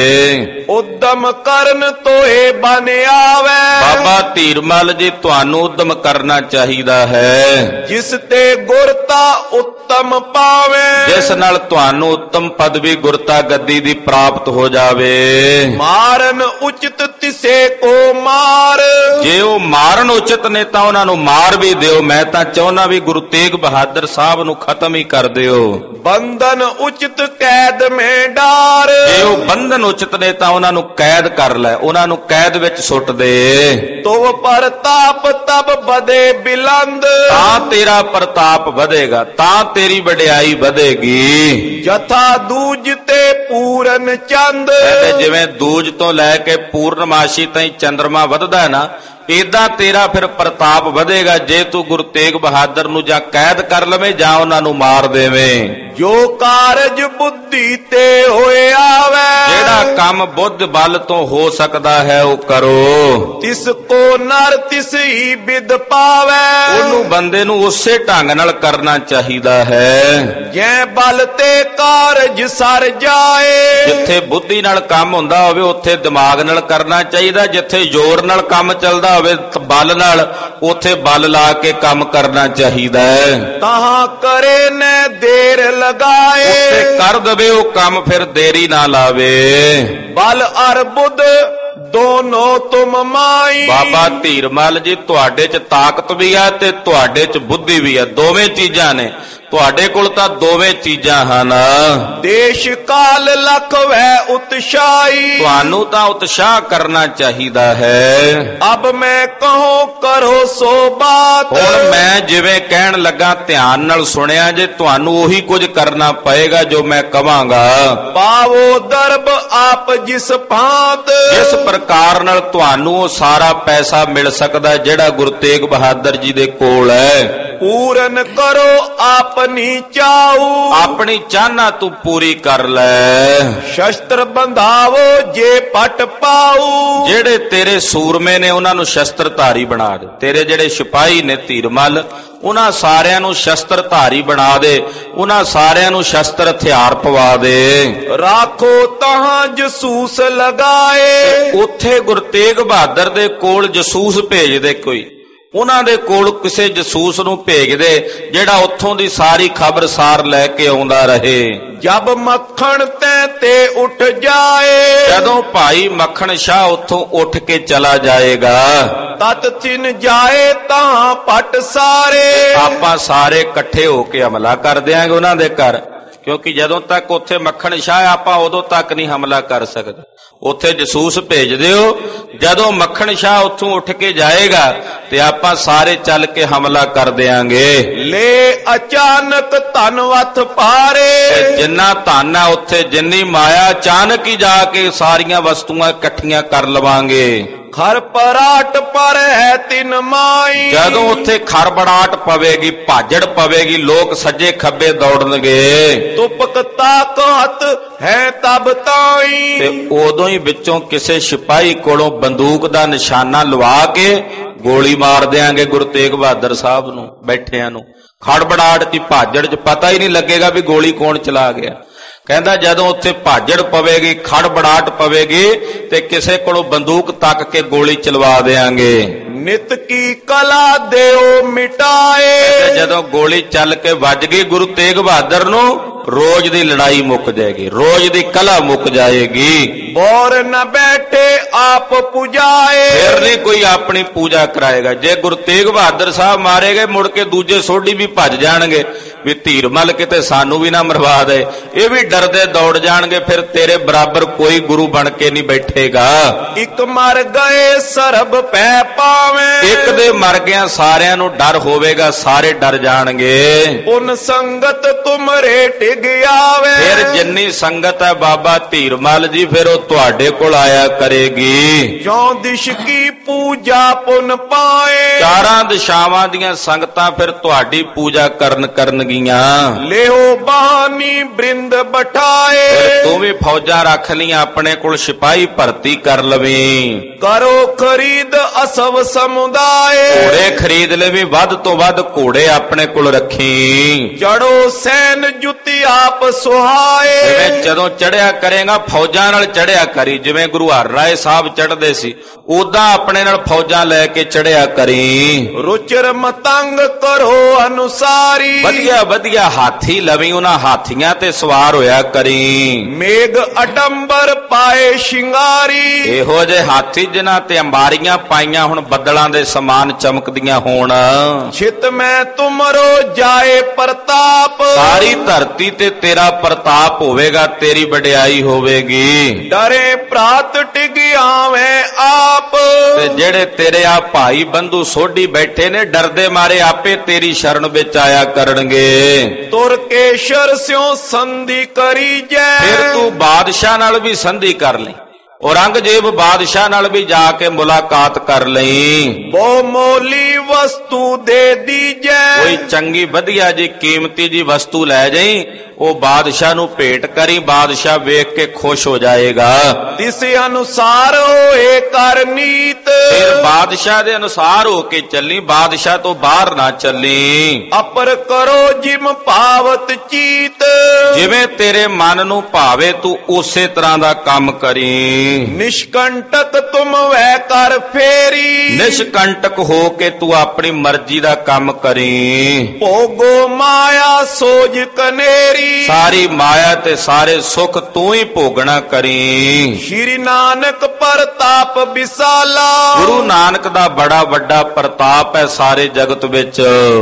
ਉਦਮ ਕਰਨ ਤੋਏ ਬਨ ਆਵੇ, ਬਾਬਾ ਧੀਰਮਲ ਜੀ ਤੁਹਾਨੂੰ ਉਦਮ ਕਰਨਾ ਚਾਹੀਦਾ ਹੈ। ਜਿਸ ਤੇ ਗੁਰਤਾ ਉੱਤਮ ਪਾਵੇ, ਜਿਸ ਨਾਲ ਤੁਹਾਨੂੰ ਉੱਤਮ ਪਦਵੀ ਗੁਰਤਾ ਗੱਦੀ ਦੀ ਪ੍ਰਾਪਤ ਹੋ ਜਾਵੇ। ਮਾਰਨ ਉਚਿਤ ਤਿਸੇ ਕੋ ਮਾਰ, ਜੇ ਉਹ ਮਾਰਨ ਉਚਿਤ ਨੇ ਤਾਂ ਉਹਨਾਂ ਨੂੰ ਮਾਰ ਵੀ ਦਿਓ। ਮੈਂ ਤਾਂ ਚਾਹੁੰਦਾ ਵੀ ਗੁਰੂ ਤੇਗ ਬਹਾਦਰ ਸਾਹਿਬ ਨੂੰ ਖਤਮ ਹੀ ਕਰ ਦਿਓ। ਬੰਧਨ ਉਚਿਤ ਕੈਦ ਮੈਂ ਡਾਰ, ਜੇ ਉਹ ਬੰਧਨ ਉਚਿਤ ਨੇ ਤਾਂ ਉਹਨਾਂ ਨੂੰ ਕੈਦ ਕਰ ਲੈ, ਉਹਨਾਂ ਨੂੰ ਕੈਦ ਵਿੱਚ ਸੁੱਟ ਦੇ। ਤੋ ਪ੍ਰਤਾਪ ਤਬ ਵਧੇ ਬਿਲੰਦ, ਤਾਂ ਤੇਰਾ ਪ੍ਰਤਾਪ ਵਧੇਗਾ, ਤਾਂ ਤੇਰੀ ਵਡਿਆਈ ਵਧੇਗੀ। ਜਥਾ ਦੂਜ ਤੇ ਪੂਰਨ ਚੰਦ, ਜਿਵੇਂ ਦੂਜ ਤੋਂ ਲੈ ਕੇ ਪੂਰਨਮਾਸ਼ੀ ਤਾਈਂ ਚੰਦਰਮਾ ਵਧਦਾ ਨਾ, ਏਦਾਂ ਤੇਰਾ ਫਿਰ ਪ੍ਰਤਾਪ ਵਧੇਗਾ। ਜੇ ਤੂੰ ਗੁਰੂ ਤੇਗ ਬਹਾਦਰ ਨੂੰ ਜਾਂ ਕੈਦ ਕਰ ਲਵੇਂ ਜਾਂ ਉਹਨਾਂ ਨੂੰ ਮਾਰ ਦੇਵੇਂ। ਜੋ ਕਾਰਜ ਬੁੱਧੀ ਤੇ ਹੋਏ ਆਵੇ, ਜਿਹੜਾ ਕੰਮ ਬੁੱਧ ਬਲ ਤੋਂ ਹੋ ਸਕਦਾ ਹੈ ਉਹ ਕਰੋ। ਤਿਸ ਕੋ ਨਰ ਤਿਸ ਹੀ ਬਿਦ ਪਾਵੇ, ਉਹਨੂੰ ਬੰਦੇ ਨੂੰ ਉਸੇ ਢੰਗ ਨਾਲ ਕਰਨਾ ਚਾਹੀਦਾ ਹੈ। ਜੈ ਬਲ ਤੇ ਕਾਰਜ ਸਰ ਜਾਏ, ਜਿੱਥੇ ਬੁੱਧੀ ਨਾਲ ਕੰਮ ਹੁੰਦਾ ਹੋਵੇ ਉੱਥੇ ਦਿਮਾਗ ਨਾਲ ਕਰਨਾ ਚਾਹੀਦਾ। ਜਿੱਥੇ ਜ਼ੋਰ ਨਾਲ ਕੰਮ ਚੱਲਦਾ ਹੋਵੇ ਬਲ ਨਾਲ, ਉੱਥੇ ਬਲ ਲਾ ਕੇ ਕੰਮ ਕਰਨਾ ਚਾਹੀਦਾ ਹੈ। ਤਹਾਂ ਕਰੇ ਨੇ ਦੇਰ ਲਗਾਏ, ਉੱਥੇ ਕਰ ਦਵੇ ਉਹ ਕੰਮ, ਫਿਰ ਦੇਰੀ ਨਾ ਲਾਵੇ। ਬਲ ਅਰ ਬੁੱਧ ਦੋਨੋਂ ਤੁਮ ਮਾਈ, ਬਾਬਾ ਧੀਰਮਲ ਜੀ ਤੁਹਾਡੇ 'ਚ ਤਾਕਤ ਵੀ ਹੈ ਤੇ ਤੁਹਾਡੇ 'ਚ ਬੁੱਧੀ ਵੀ ਹੈ, ਦੋਵੇਂ ਚੀਜ਼ਾਂ ਨੇ। ਤੁਹਾਡੇ ਕੋਲ ਤਾਂ ਦੋਵੇਂ ਚੀਜ਼ਾਂ ਹਨ। ਦੇਸ਼ ਕਾਲ ਲਖ ਵੈ ਉਤਸ਼ਾਈ, ਤੁਹਾਨੂੰ ਤਾਂ ਉਤਸ਼ਾਹ ਕਰਨਾ ਚਾਹੀਦਾ ਹੈ। ਅਬ ਮੈਂ ਕਹੋ ਕਰੋ ਸੋ ਬਾਤ, ਹੁਣ ਮੈਂ ਜਿਵੇਂ ਕਹਿਣ ਲੱਗਾ ਧਿਆਨ ਨਾਲ ਸੁਣਿਆ ਜੇ। ਤੁਹਾਨੂੰ ਉਹੀ ਕੁਝ ਕਰਨਾ ਪਏਗਾ ਜੋ ਮੈਂ ਕਵਾਂਗਾ। ਪਾਵੋ ਦਰਬ ਆਪ ਜਿਸ ਭਾਂਤ, ਜਿਸ ਪ੍ਰਕਾਰ ਨਾਲ ਤੁਹਾਨੂੰ ਉਹ ਸਾਰਾ ਪੈਸਾ ਮਿਲ ਸਕਦਾ ਜਿਹੜਾ ਗੁਰੂ ਤੇਗ ਬਹਾਦਰ ਜੀ ਦੇ ਕੋਲ ਹੈ। ਪੂਰਨ ਕਰੋ ਆਪਣੀ ਚਾਹੂ, ਆਪਣੀ ਚਾਹਨਾ ਤੂੰ ਪੂਰੀ ਕਰ ਲੈ। ਸ਼ਸਤਰ ਬੰਧਾਵੋ ਜੇ ਪਟ ਪਾਉ, ਜਿਹੜੇ ਤੇਰੇ ਸੂਰਮੇ ਨੇ ਉਹਨਾਂ ਨੂੰ ਸ਼ਸਤਰਧਾਰੀ ਬਣਾ ਦੇ। ਤੇਰੇ ਜਿਹੜੇ ਸਿਪਾਹੀ ਨੇ ਧੀਰਮਲ, ਉਹਨਾਂ ਸਾਰਿਆਂ ਨੂੰ ਸ਼ਸਤਰਧਾਰੀ ਬਣਾ ਦੇ। ਉਹਨਾਂ ਸਾਰਿਆਂ ਨੂੰ ਸ਼ਸਤਰ ਹਥਿਆਰ ਪਵਾ ਦੇ। ਰਾਖੋ ਤਹਾਂ ਜਸੂਸ ਲਗਾਏ, ਉੱਥੇ ਗੁਰੂ ਤੇਗ ਬਹਾਦਰ ਦੇ ਕੋਲ ਜਸੂਸ ਭੇਜ ਦੇ। ਕੋਈ ਉਹਨਾਂ ਦੇ ਕੋਲ ਕਿਸੇ ਜਸੂਸ ਨੂੰ ਭੇਜ ਦੇ ਜਿਹੜਾ ਉੱਥੋਂ ਦੀ ਸਾਰੀ ਖਬਰਸਾਰ ਲੈ ਕੇ ਆਉਂਦਾ ਰਹੇ। ਜਬ ਮੱਖਣ ਤੈ ਤੇ ਉੱਠ ਜਾਏ, ਜਦੋਂ ਭਾਈ ਮੱਖਣ ਸ਼ਾਹ ਉੱਥੋਂ ਉੱਠ ਕੇ ਚਲਾ ਜਾਏਗਾ। ਤਤ ਚਿਨ ਜਾਏ ਤਾਂ ਪਟ ਸਾਰੇ, ਆਪਾਂ ਸਾਰੇ ਇਕੱਠੇ ਹੋ ਕੇ ਹਮਲਾ ਕਰ ਦਿਆਂਗੇ ਉਹਨਾਂ ਦੇ ਘਰ। ਕਿਉਂਕਿ ਜਦੋਂ ਤੱਕ ਉੱਥੇ ਮੱਖਣ ਸ਼ਾਹ ਆਪਾਂ ਉਦੋਂ ਤੱਕ ਨਹੀਂ ਹਮਲਾ ਕਰ ਸਕਦੇ। ਉੱਥੇ ਜਸੂਸ ਭੇਜ ਦਿਓ। ਜਦੋਂ ਮੱਖਣ ਸ਼ਾਹ ਉੱਥੋਂ ਉੱਠ ਕੇ ਜਾਏਗਾ ਤੇ ਆਪਾਂ ਸਾਰੇ ਚੱਲ ਕੇ ਹਮਲਾ ਕਰ ਦਿਆਂਗੇ। ਲੈ ਅਚਾਨਕ ਧਨਵਤ ਪਾਰੇ, ਜਿੰਨਾ ਧਨ ਆ ਉੱਥੇ, ਜਿੰਨੀ ਮਾਇਆ, ਅਚਾਨਕ ਹੀ ਜਾ ਕੇ ਸਾਰੀਆਂ ਵਸਤੂਆਂ ਇਕੱਠੀਆਂ ਕਰ ਲਵਾਂਗੇ। ਖਰ ਪਰਾਟ ਪਰ ਹੈ ਤਿਨ ਮਾਈ, ਜਦੋਂ ਉੱਥੇ ਖਰਬੜਾਟ ਪਵੇਗੀ, ਭਾਜੜ ਪਵੇਗੀ, ਲੋਕ ਸੱਜੇ ਖੱਬੇ ਦੌੜਨਗੇ। ਤੁਪਕ ਤਾਕਤ ਹੈ ਤਬ ਤਾਈ, ਤੇ ਉਦੋਂ ਹੀ ਵਿੱਚੋਂ ਕਿਸੇ ਸਿਪਾਹੀ ਕੋਲੋਂ ਬੰਦੂਕ ਦਾ ਨਿਸ਼ਾਨਾ ਲਵਾ ਕੇ ਗੋਲੀ ਮਾਰ ਦਿਆਂਗੇ ਗੁਰੂ ਤੇਗ ਬਹਾਦਰ ਸਾਹਿਬ ਨੂੰ ਬੈਠਿਆਂ ਨੂੰ। ਖੜਬੜਾਟ ਦੀ ਭਾਜੜ 'ਚ ਪਤਾ ਹੀ ਨਹੀਂ ਲੱਗੇਗਾ ਵੀ ਗੋਲੀ ਕੌਣ ਚਲਾ ਗਿਆ। ਕਹਿੰਦਾ ਜਦੋਂ ਉੱਥੇ ਭਾਜੜ ਪਵੇਗੀ, ਖੜਬੜਾਟ ਪਵੇਗੀ ਤੇ ਕਿਸੇ ਕੋਲੋਂ ਬੰਦੂਕ ਤੱਕ ਕੇ ਗੋਲੀ ਚਲਵਾ ਦੇਾਂਗੇ। ਨਿਤ ਕੀ ਕਲਾ ਦਿਓ ਮਿਟਾਏ। ਜਦੋਂ ਗੋਲੀ ਚੱਲ ਕੇ ਵੱਜ ਗਈ ਗੁਰੂ ਤੇਗ ਬਹਾਦਰ ਨੂੰ, ਰੋਜ਼ ਦੀ ਲੜਾਈ ਮੁੱਕ ਜਾਏਗੀ, ਰੋਜ਼ ਦੀ ਕਲਾ ਮੁੱਕ ਜਾਏਗੀ। ਬੋਰ ਨ ਬੈਠੇ ਆਪ ਪੁਜਾਏ। ਫਿਰ ਨਹੀਂ ਕੋਈ ਆਪਣੀ ਪੂਜਾ ਕਰਾਏਗਾ। ਜੇ ਗੁਰੂ ਤੇਗ ਬਹਾਦਰ ਸਾਹਿਬ ਮਾਰੇ ਗਏ, ਮੁੜ ਕੇ ਦੂਜੇ ਸੋਢੀ ਵੀ ਭੱਜ ਜਾਣਗੇ ਵੀ ਧੀਰਮਲ ਕਿਤੇ ਸਾਨੂੰ ਵੀ ਨਾ ਮਰਵਾ ਦੇ। ਇਹ ਵੀ ਡਰਦੇ ਦੌੜ ਜਾਣਗੇ। ਫਿਰ ਤੇਰੇ ਬਰਾਬਰ ਕੋਈ ਗੁਰੂ ਬਣ ਕੇ ਨਹੀਂ ਬੈਠੇਗਾ। ਇੱਕ ਮਰ ਗਏ ਸਰਬ ਪੈ ਪਾਵੇਂ। ਇੱਕ ਦੇ ਮਰ ਗਿਆ ਸਾਰਿਆਂ ਨੂੰ ਡਰ ਹੋਵੇਗਾ, ਸਾਰੇ ਡਰ ਜਾਣਗੇ। ਉਨ ਸੰਗਤ ਤੁਮਰੇ ਟਿਗ ਆਵੇ। ਫਿਰ ਜਿੰਨੀ ਸੰਗਤ ਹੈ ਬਾਬਾ ਧੀਰਮਲ ਜੀ, ਫਿਰ ਉਹ ਤੁਹਾਡੇ ਕੋਲ ਆਇਆ ਕਰੇਗੀ। ਜੋ ਦਿਸ਼ ਕੀ ਪੂਜਾ ਪੁਨ ਪਾਏ। ਚਾਰਾਂ ਦਿਸ਼ਾਵਾਂ ਦੀਆਂ ਸੰਗਤਾਂ ਫਿਰ ਤੁਹਾਡੀ ਪੂਜਾ ਕਰਨ ਕਰਨਗੀਆਂ। ਲਿਓ ਬਾਨੀ ਬ੍ਰਿੰਦ ਬਠਾਏ। ਫਿਰ ਤੂੰ ਵੀ ਫੌਜਾਂ ਰੱਖ ਲੀਆਂ ਆਪਣੇ ਕੋਲ, ਸਿਪਾਹੀ ਭਰਤੀ ਕਰ ਲਵੀਂ। ਕਰੋ ਖਰੀਦ ਅਸਵ ਸਮੁਦਾਏ। ਘੋੜੇ ਖਰੀਦ ਲਵੀਂ, ਵੱਧ ਤੋਂ ਵੱਧ ਘੋੜੇ ਆਪਣੇ ਕੋਲ ਰੱਖੀ। ਚੜੋ ਸੈਨ ਜੁੱਤੀ ਆਪ ਸੁਹਾਏ। ਜਿਵੇਂ ਜਦੋਂ ਚੜਿਆ ਕਰੇਗਾ ਫੌਜਾਂ ਨਾਲ ਚੜਿਆ ਕਰੀ, ਜਿਵੇਂ ਗੁਰੂ ਹਰ ਰਾਏ ਸਾਹਿਬ ਚੜਦੇ ਸੀ ਉਦਾਂ ਆਪਣੇ ਨਾਲ ਫੌਜਾਂ ਲੈ ਕੇ ਚੜਿਆ ਕਰੀ। ਰੁਚਰ ਮਤੰਗ ਕਰੋ ਅਨੁਸਾਰੀ। ਵਧੀਆ ਵਧੀਆ ਹਾਥੀ ਲਵੀਂ, ਉਹਨਾਂ ਹਾਥੀਆਂ ਤੇ ਸਵਾਰ ਹੋਇਆ ਕਰੀ। ਮੇਘ ਅਡੰਬਰ ਪਾਏ ਸ਼ਿੰਗਾਰੀ। ਇਹੋ ਜਿਹੇ ਹਾਥੀ ਜਿਨ੍ਹਾਂ ਤੇ ਅੰਬਾਰੀਆਂ ਪਾਈਆਂ ਹੁਣ ਬੱਦਲਾਂ ਦੇ ਸਮਾਨ ਚਮਕਦੀਆਂ ਹੋਣ। ਛਿਤ ਮੈਂ ਤੁਮਰੋ ਜਾਏ ਪ੍ਰਤਾਪ। ਸਾਰੀ ਧਰਤੀ ਤੇ ਤੇਰਾ ਪ੍ਰਤਾਪ ਹੋਵੇਗਾ, ਤੇਰੀ ਵਡਿਆਈ ਹੋਵੇਗੀ। ਡਰੇ ਪ੍ਰਾਤ ਟਿਗ ਆਵੇਂ ਆਪ। ਤੇ ਜਿਹੜੇ ਤੇਰੇ ਆ ਭਾਈ ਬੰਧੂ ਸੋਢੀ ਬੈਠੇ ਨੇ, ਡਰਦੇ ਮਾਰੇ ਆਪੇ ਤੇਰੀ ਸ਼ਰਨ ਵਿੱਚ ਆਇਆ ਕਰਨਗੇ। ਤੁਰ ਕੇਸ਼ਰ ਸਿਉ ਸੰਧੀ ਕਰੀ ਜੈ। ਫਿਰ ਤੂੰ ਬਾਦਸ਼ਾਹ ਨਾਲ ਵੀ ਸੰਧੀ ਕਰ ਲਈ, ਔਰੰਗਜ਼ੇਬ ਬਾਦਸ਼ਾਹ ਨਾਲ ਵੀ ਜਾ ਕੇ ਮੁਲਾਕਾਤ ਕਰ ਲਈ। ਬਹੁ ਮੋਲੀ ਵਸਤੂ ਦੇ ਦੀਜੈ। ਕੋਈ ਚੰਗੀ ਵਧੀਆ ਜੀ ਕੀਮਤੀ ਜੀ ਵਸਤੂ ਲੈ ਜਾਈ, ਉਹ ਬਾਦਸ਼ਾਹ ਨੂੰ ਭੇਟ ਕਰੀ, ਬਾਦਸ਼ਾਹ ਵੇਖ ਕੇ ਖੁਸ਼ ਹੋ ਜਾਏਗਾ। ਤਿਸ ਅਨੁਸਾਰ ਹੋਏ ਕਰ ਨੀਤ। ਫਿਰ ਬਾਦਸ਼ਾਹ ਦੇ ਅਨੁਸਾਰ ਹੋ ਕੇ ਚੱਲੀ, ਬਾਦਸ਼ਾਹ ਤੋਂ ਬਾਹਰ ਨਾ ਚੱਲੀ। ਅਪਰ ਕਰੋ ਜਿਮ ਭਾਵਤ ਚੀਤ। ਜਿਵੇਂ ਤੇਰੇ ਮਨ ਨੂੰ ਭਾਵੇ ਤੂੰ ਉਸੇ ਤਰ੍ਹਾਂ ਦਾ ਕੰਮ ਕਰੀ। ਨਿਸ਼ਕੰਟਕ ਤੁਮ ਵੈ ਕਰ ਫੇਰੀ। ਨਿਸ਼ਕੰਟਕ ਹੋ ਕੇ ਤੂੰ ਆਪਣੀ ਮਰਜ਼ੀ ਦਾ ਕੰਮ ਕਰੀ। ਭੋਗੋ ਮਾਇਆ ਸੋਜ ਕਨੇਰੀ। ਸਾਰੀ ਮਾਇਆ ਤੇ ਸਾਰੇ ਸੁੱਖ ਤੂੰ ਹੀ ਭੋਗਣਾ ਕਰੀ। ਸ਼੍ਰੀ ਨਾਨਕ ਪ੍ਰਤਾਪ ਵਿਸਾਲਾ। ਗੁਰੂ ਨਾਨਕ ਦਾ ਬੜਾ ਵੱਡਾ ਪ੍ਰਤਾਪ ਹੈ ਸਾਰੇ ਜਗਤ ਵਿੱਚ।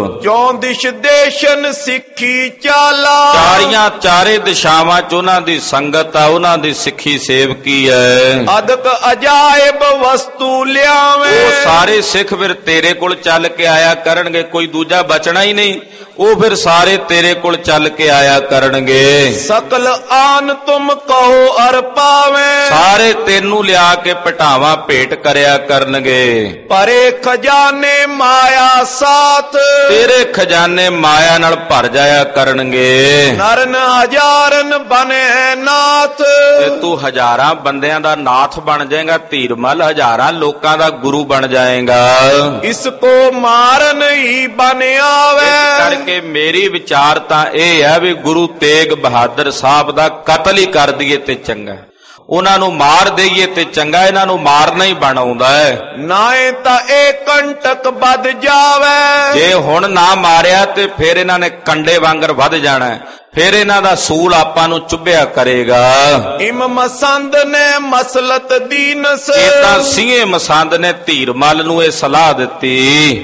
ਜੋ ਦਿਸ਼ ਦੇਸ਼ਨ ਸਿੱਖੀ ਚਾਲਾ। ਚਾਰੀਆਂ ਚਾਰੇ ਦਿਸ਼ਾਵਾਂ ਚ ਉਹਨਾਂ ਦੀ ਸੰਗਤ ਆ, ਉਹਨਾਂ ਦੀ ਸਿੱਖੀ ਸੇਵਕੀ ਹੈ। ਅਦਕ ਅਜਾਇਬ ਵਸਤੂ ਲਿਆਵੇਂ। ਉਹ ਸਾਰੇ ਸਿੱਖ ਫਿਰ ਤੇਰੇ ਕੋਲ ਚੱਲ ਕੇ ਆਇਆ ਕਰਨਗੇ, ਕੋਈ ਦੂਜਾ ਬਚਣਾ ਹੀ ਨਹੀਂ। ਉਹ ਫਿਰ ਸਾਰੇ ਤੇਰੇ ਕੋਲ ਚੱਲ ਕੇ ਆਇਆ ਕਰਨਗੇ। ਸਕਲ ਆਨ ਤੁਮ ਕਹੋ ਅਰ ਪਾਵੇਂ। ਸਾਰੇ ਤੈਨੂੰ ਲਿਆ ਕੇ ਪਟਾਵਾਂ ਭੇਟ ਕਰਿਆ ਕਰਨਗੇ। ਪਰੇ ਖਜ਼ਾਨੇ ਮਾਇਆ ਸਾਥ। ਤੇਰੇ ਖਜ਼ਾਨੇ ਮਾਇਆ ਨਾਲ ਭਰ ਜਾਇਆ ਕਰਨਗੇ। ਨਰਨ ਹਜ਼ਾਰਨ ਬਨੇ ਨਾਥ। ਤੇ ਤੂੰ ਹਜ਼ਾਰਾਂ ਬੰਦਿਆਂ ਦਾ ਨਾਥ ਬਣ ਜਾਏਗਾ, ਧੀਰਮਲ ਹਜ਼ਾਰਾਂ ਲੋਕਾਂ ਦਾ ਗੁਰੂ ਬਣ ਜਾਏਗਾ। ਇਸ ਕੋ ਮਾਰਨ ਹੀ ਬਨ ਆਵੇ। ਕਰਕੇ ਮੇਰੀ ਵਿਚਾਰ ਤਾਂ ਇਹ ਹੈ ਵੀ ਗੁਰੂ ਤੇਗ ਬਹਾਦਰ ਸਾਹਿਬ ਦਾ ਕਤਲ ਹੀ ਕਰ ਦਈਏ ਤੇ ਚੰਗਾ, ਉਹਨਾਂ ਨੂੰ ਮਾਰ ਦਈਏ ਤੇ ਚੰਗਾ। ਇਹਨਾਂ ਨੂੰ ਮਾਰਨਾ ਹੀ ਬਣ ਆਉਂਦਾ ਹੈ। ਨਾਏ ਤਾਂ ਇਹ ਕੰਟਕ ਵੱਧ ਜਾਵੇ। ਜੇ ਹੁਣ ਨਾ ਮਾਰਿਆ ਤੇ ਫਿਰ ਇਹਨਾਂ ਨੇ ਕੰਡੇ ਵਾਂਗਰ ਵੱਧ ਜਾਣਾ, ਫਿਰ ਇਹਨਾਂ ਦਾ ਸੂਲ ਆਪਾਂ ਨੂੰ ਚੁੱਭਿਆ ਕਰੇਗਾ। ਇਮ ਮਸੰਦ ਨੇ ਮਸਲਤ ਦੀਨਸ। ਇਹ ਤਾਂ ਸਿੰਘੇ ਮਸੰਦ ਨੇ ਧੀਰਮਲ ਨੂੰ ਇਹ ਸਲਾਹ ਦਿੱਤੀ।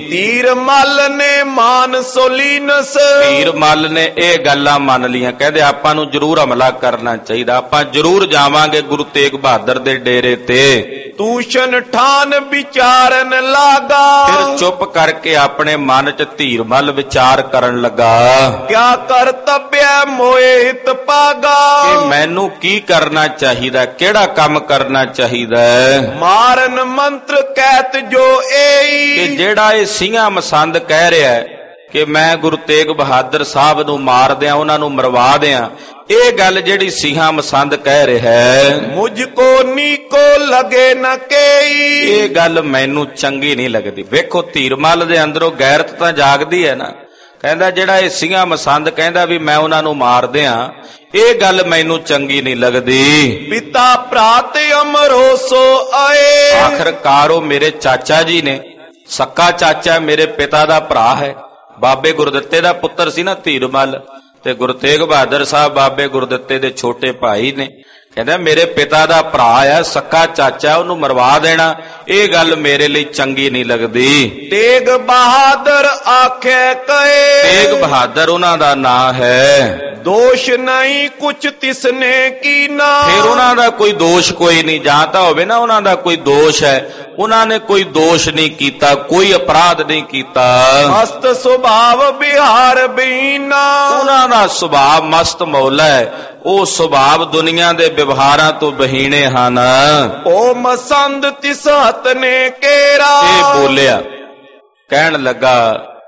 ਧੀਰਮਲ ਨੇ ਮਾਨ ਸੋਲੀਨਸ। ਧੀਰਮਲ ਨੇ ਇਹ ਗੱਲਾਂ ਮੰਨ ਲੀਆਂ, ਕਹਿੰਦੇ ਆਪਾਂ ਨੂੰ ਜ਼ਰੂਰ ਹਮਲਾ ਕਰਨਾ ਚਾਹੀਦਾ, ਆਪਾਂ ਜ਼ਰੂਰ ਜਾਵਾਂਗੇ ਗੁਰੂ ਤੇਗ ਬਹਾਦਰ ਦੇ ਡੇਰੇ ਤੇ। ਤੂਸ਼ਨ ਠਾਨ ਵਿਚਾਰਨ ਲਾਗਾ। ਫਿਰ ਚੁੱਪ ਕਰਕੇ ਆਪਣੇ ਮਨ ਚ ਧੀਰਮਲ ਵਿਚਾਰ ਕਰਨ ਲੱਗਾ। ਕਿਆ ਕਰਤੱਵਯ ਮੋਏ ਹਿਤ ਪਾਗਾ। ਕਿ ਮੈਨੂੰ ਕੀ ਕਰਨਾ ਚਾਹੀਦਾ, ਕਿਹੜਾ ਕੰਮ ਕਰਨਾ ਚਾਹੀਦਾ। ਮਾਰਨ ਮੰਤਰ ਕਹਿਤ ਜੋ ਏਈ। ਕਿ ਜਿਹੜਾ ਇਹ ਸਿੰਘਾਂ ਮਸੰਦ ਕਹਿ ਰਿਹਾ ਹੈ ਕਿ ਮੈਂ ਗੁਰੂ ਤੇਗ ਬਹਾਦਰ ਸਾਹਿਬ ਨੂੰ ਮਾਰ ਦਿਆਂ, ਉਹਨਾਂ ਨੂੰ ਮਰਵਾ ਦਿਆਂ, ਇਹ ਗੱਲ ਜਿਹੜੀ ਸਿੰਘਾਂ ਮਸੰਦ ਕਹਿ ਰਿਹਾ ਹੈ, ਮੁਝ ਕੋ ਨੀਕੋ ਲਗੇ ਨ ਕੇਈ। ਇਹ ਗੱਲ ਮੈਨੂੰ ਚੰਗੀ ਨਹੀਂ ਲੱਗਦੀ। ਵੇਖੋ ਧੀਰਮਲ ਦੇ ਅੰਦਰੋਂ ਗੈਰਤ ਤਾਂ ਜਾਗਦੀ ਹੈ ਨਾ, ਕਹਿੰਦਾ ਜਿਹੜਾ ਇਹ ਸਿੰਘਾਂ ਮਸੰਦ ਕਹਿੰਦਾ ਵੀ ਮੈਂ ਉਹਨਾਂ ਨੂੰ ਮਾਰ ਦਿਆਂ, ਇਹ ਗੱਲ ਮੈਨੂੰ ਚੰਗੀ ਨਹੀਂ ਲੱਗਦੀ। ਪਿਤਾ ਭਰਾਤ ਅਮਰੋ ਸੋ ਆਏ। ਆਖਰਕਾਰ ਉਹ ਮੇਰੇ ਚਾਚਾ ਜੀ ਨੇ, सक्का चाचा मेरे पिता दा भरा है। बाबे गुरदित्ते दा पुत्र सी ना धीरमल, ते गुरु तेग बहादुर साहब बाबे गुरदित्ते दे छोटे भाई ने। कहंदा मेरे पिता दा भरा है, सक्का चाचा, उहनूं मरवा देना, ये गल मेरे लिए चंगी नहीं लगदी। तेग बहादुर आखे कहे, तेग बहादुर उन्हां दा नां है। दोष नहीं कुछ तिसने की ना, फिर उन्हां दा कोई दोष कोई नहीं, जां तां होवे ना उन्हां दा कोई दोष है, उन्होंने कोई दोष नहीं किया, कोई अपराध नहीं किया। मस्त सुभाव बिहार बीना, उन्हां दा सुभाव मस्त मौला है, वो सुभाव दुनिया दे व्यवहारां तो बहीने हन। ओ मसंद तिस हत ने केरा, ये बोलिया कहन लगा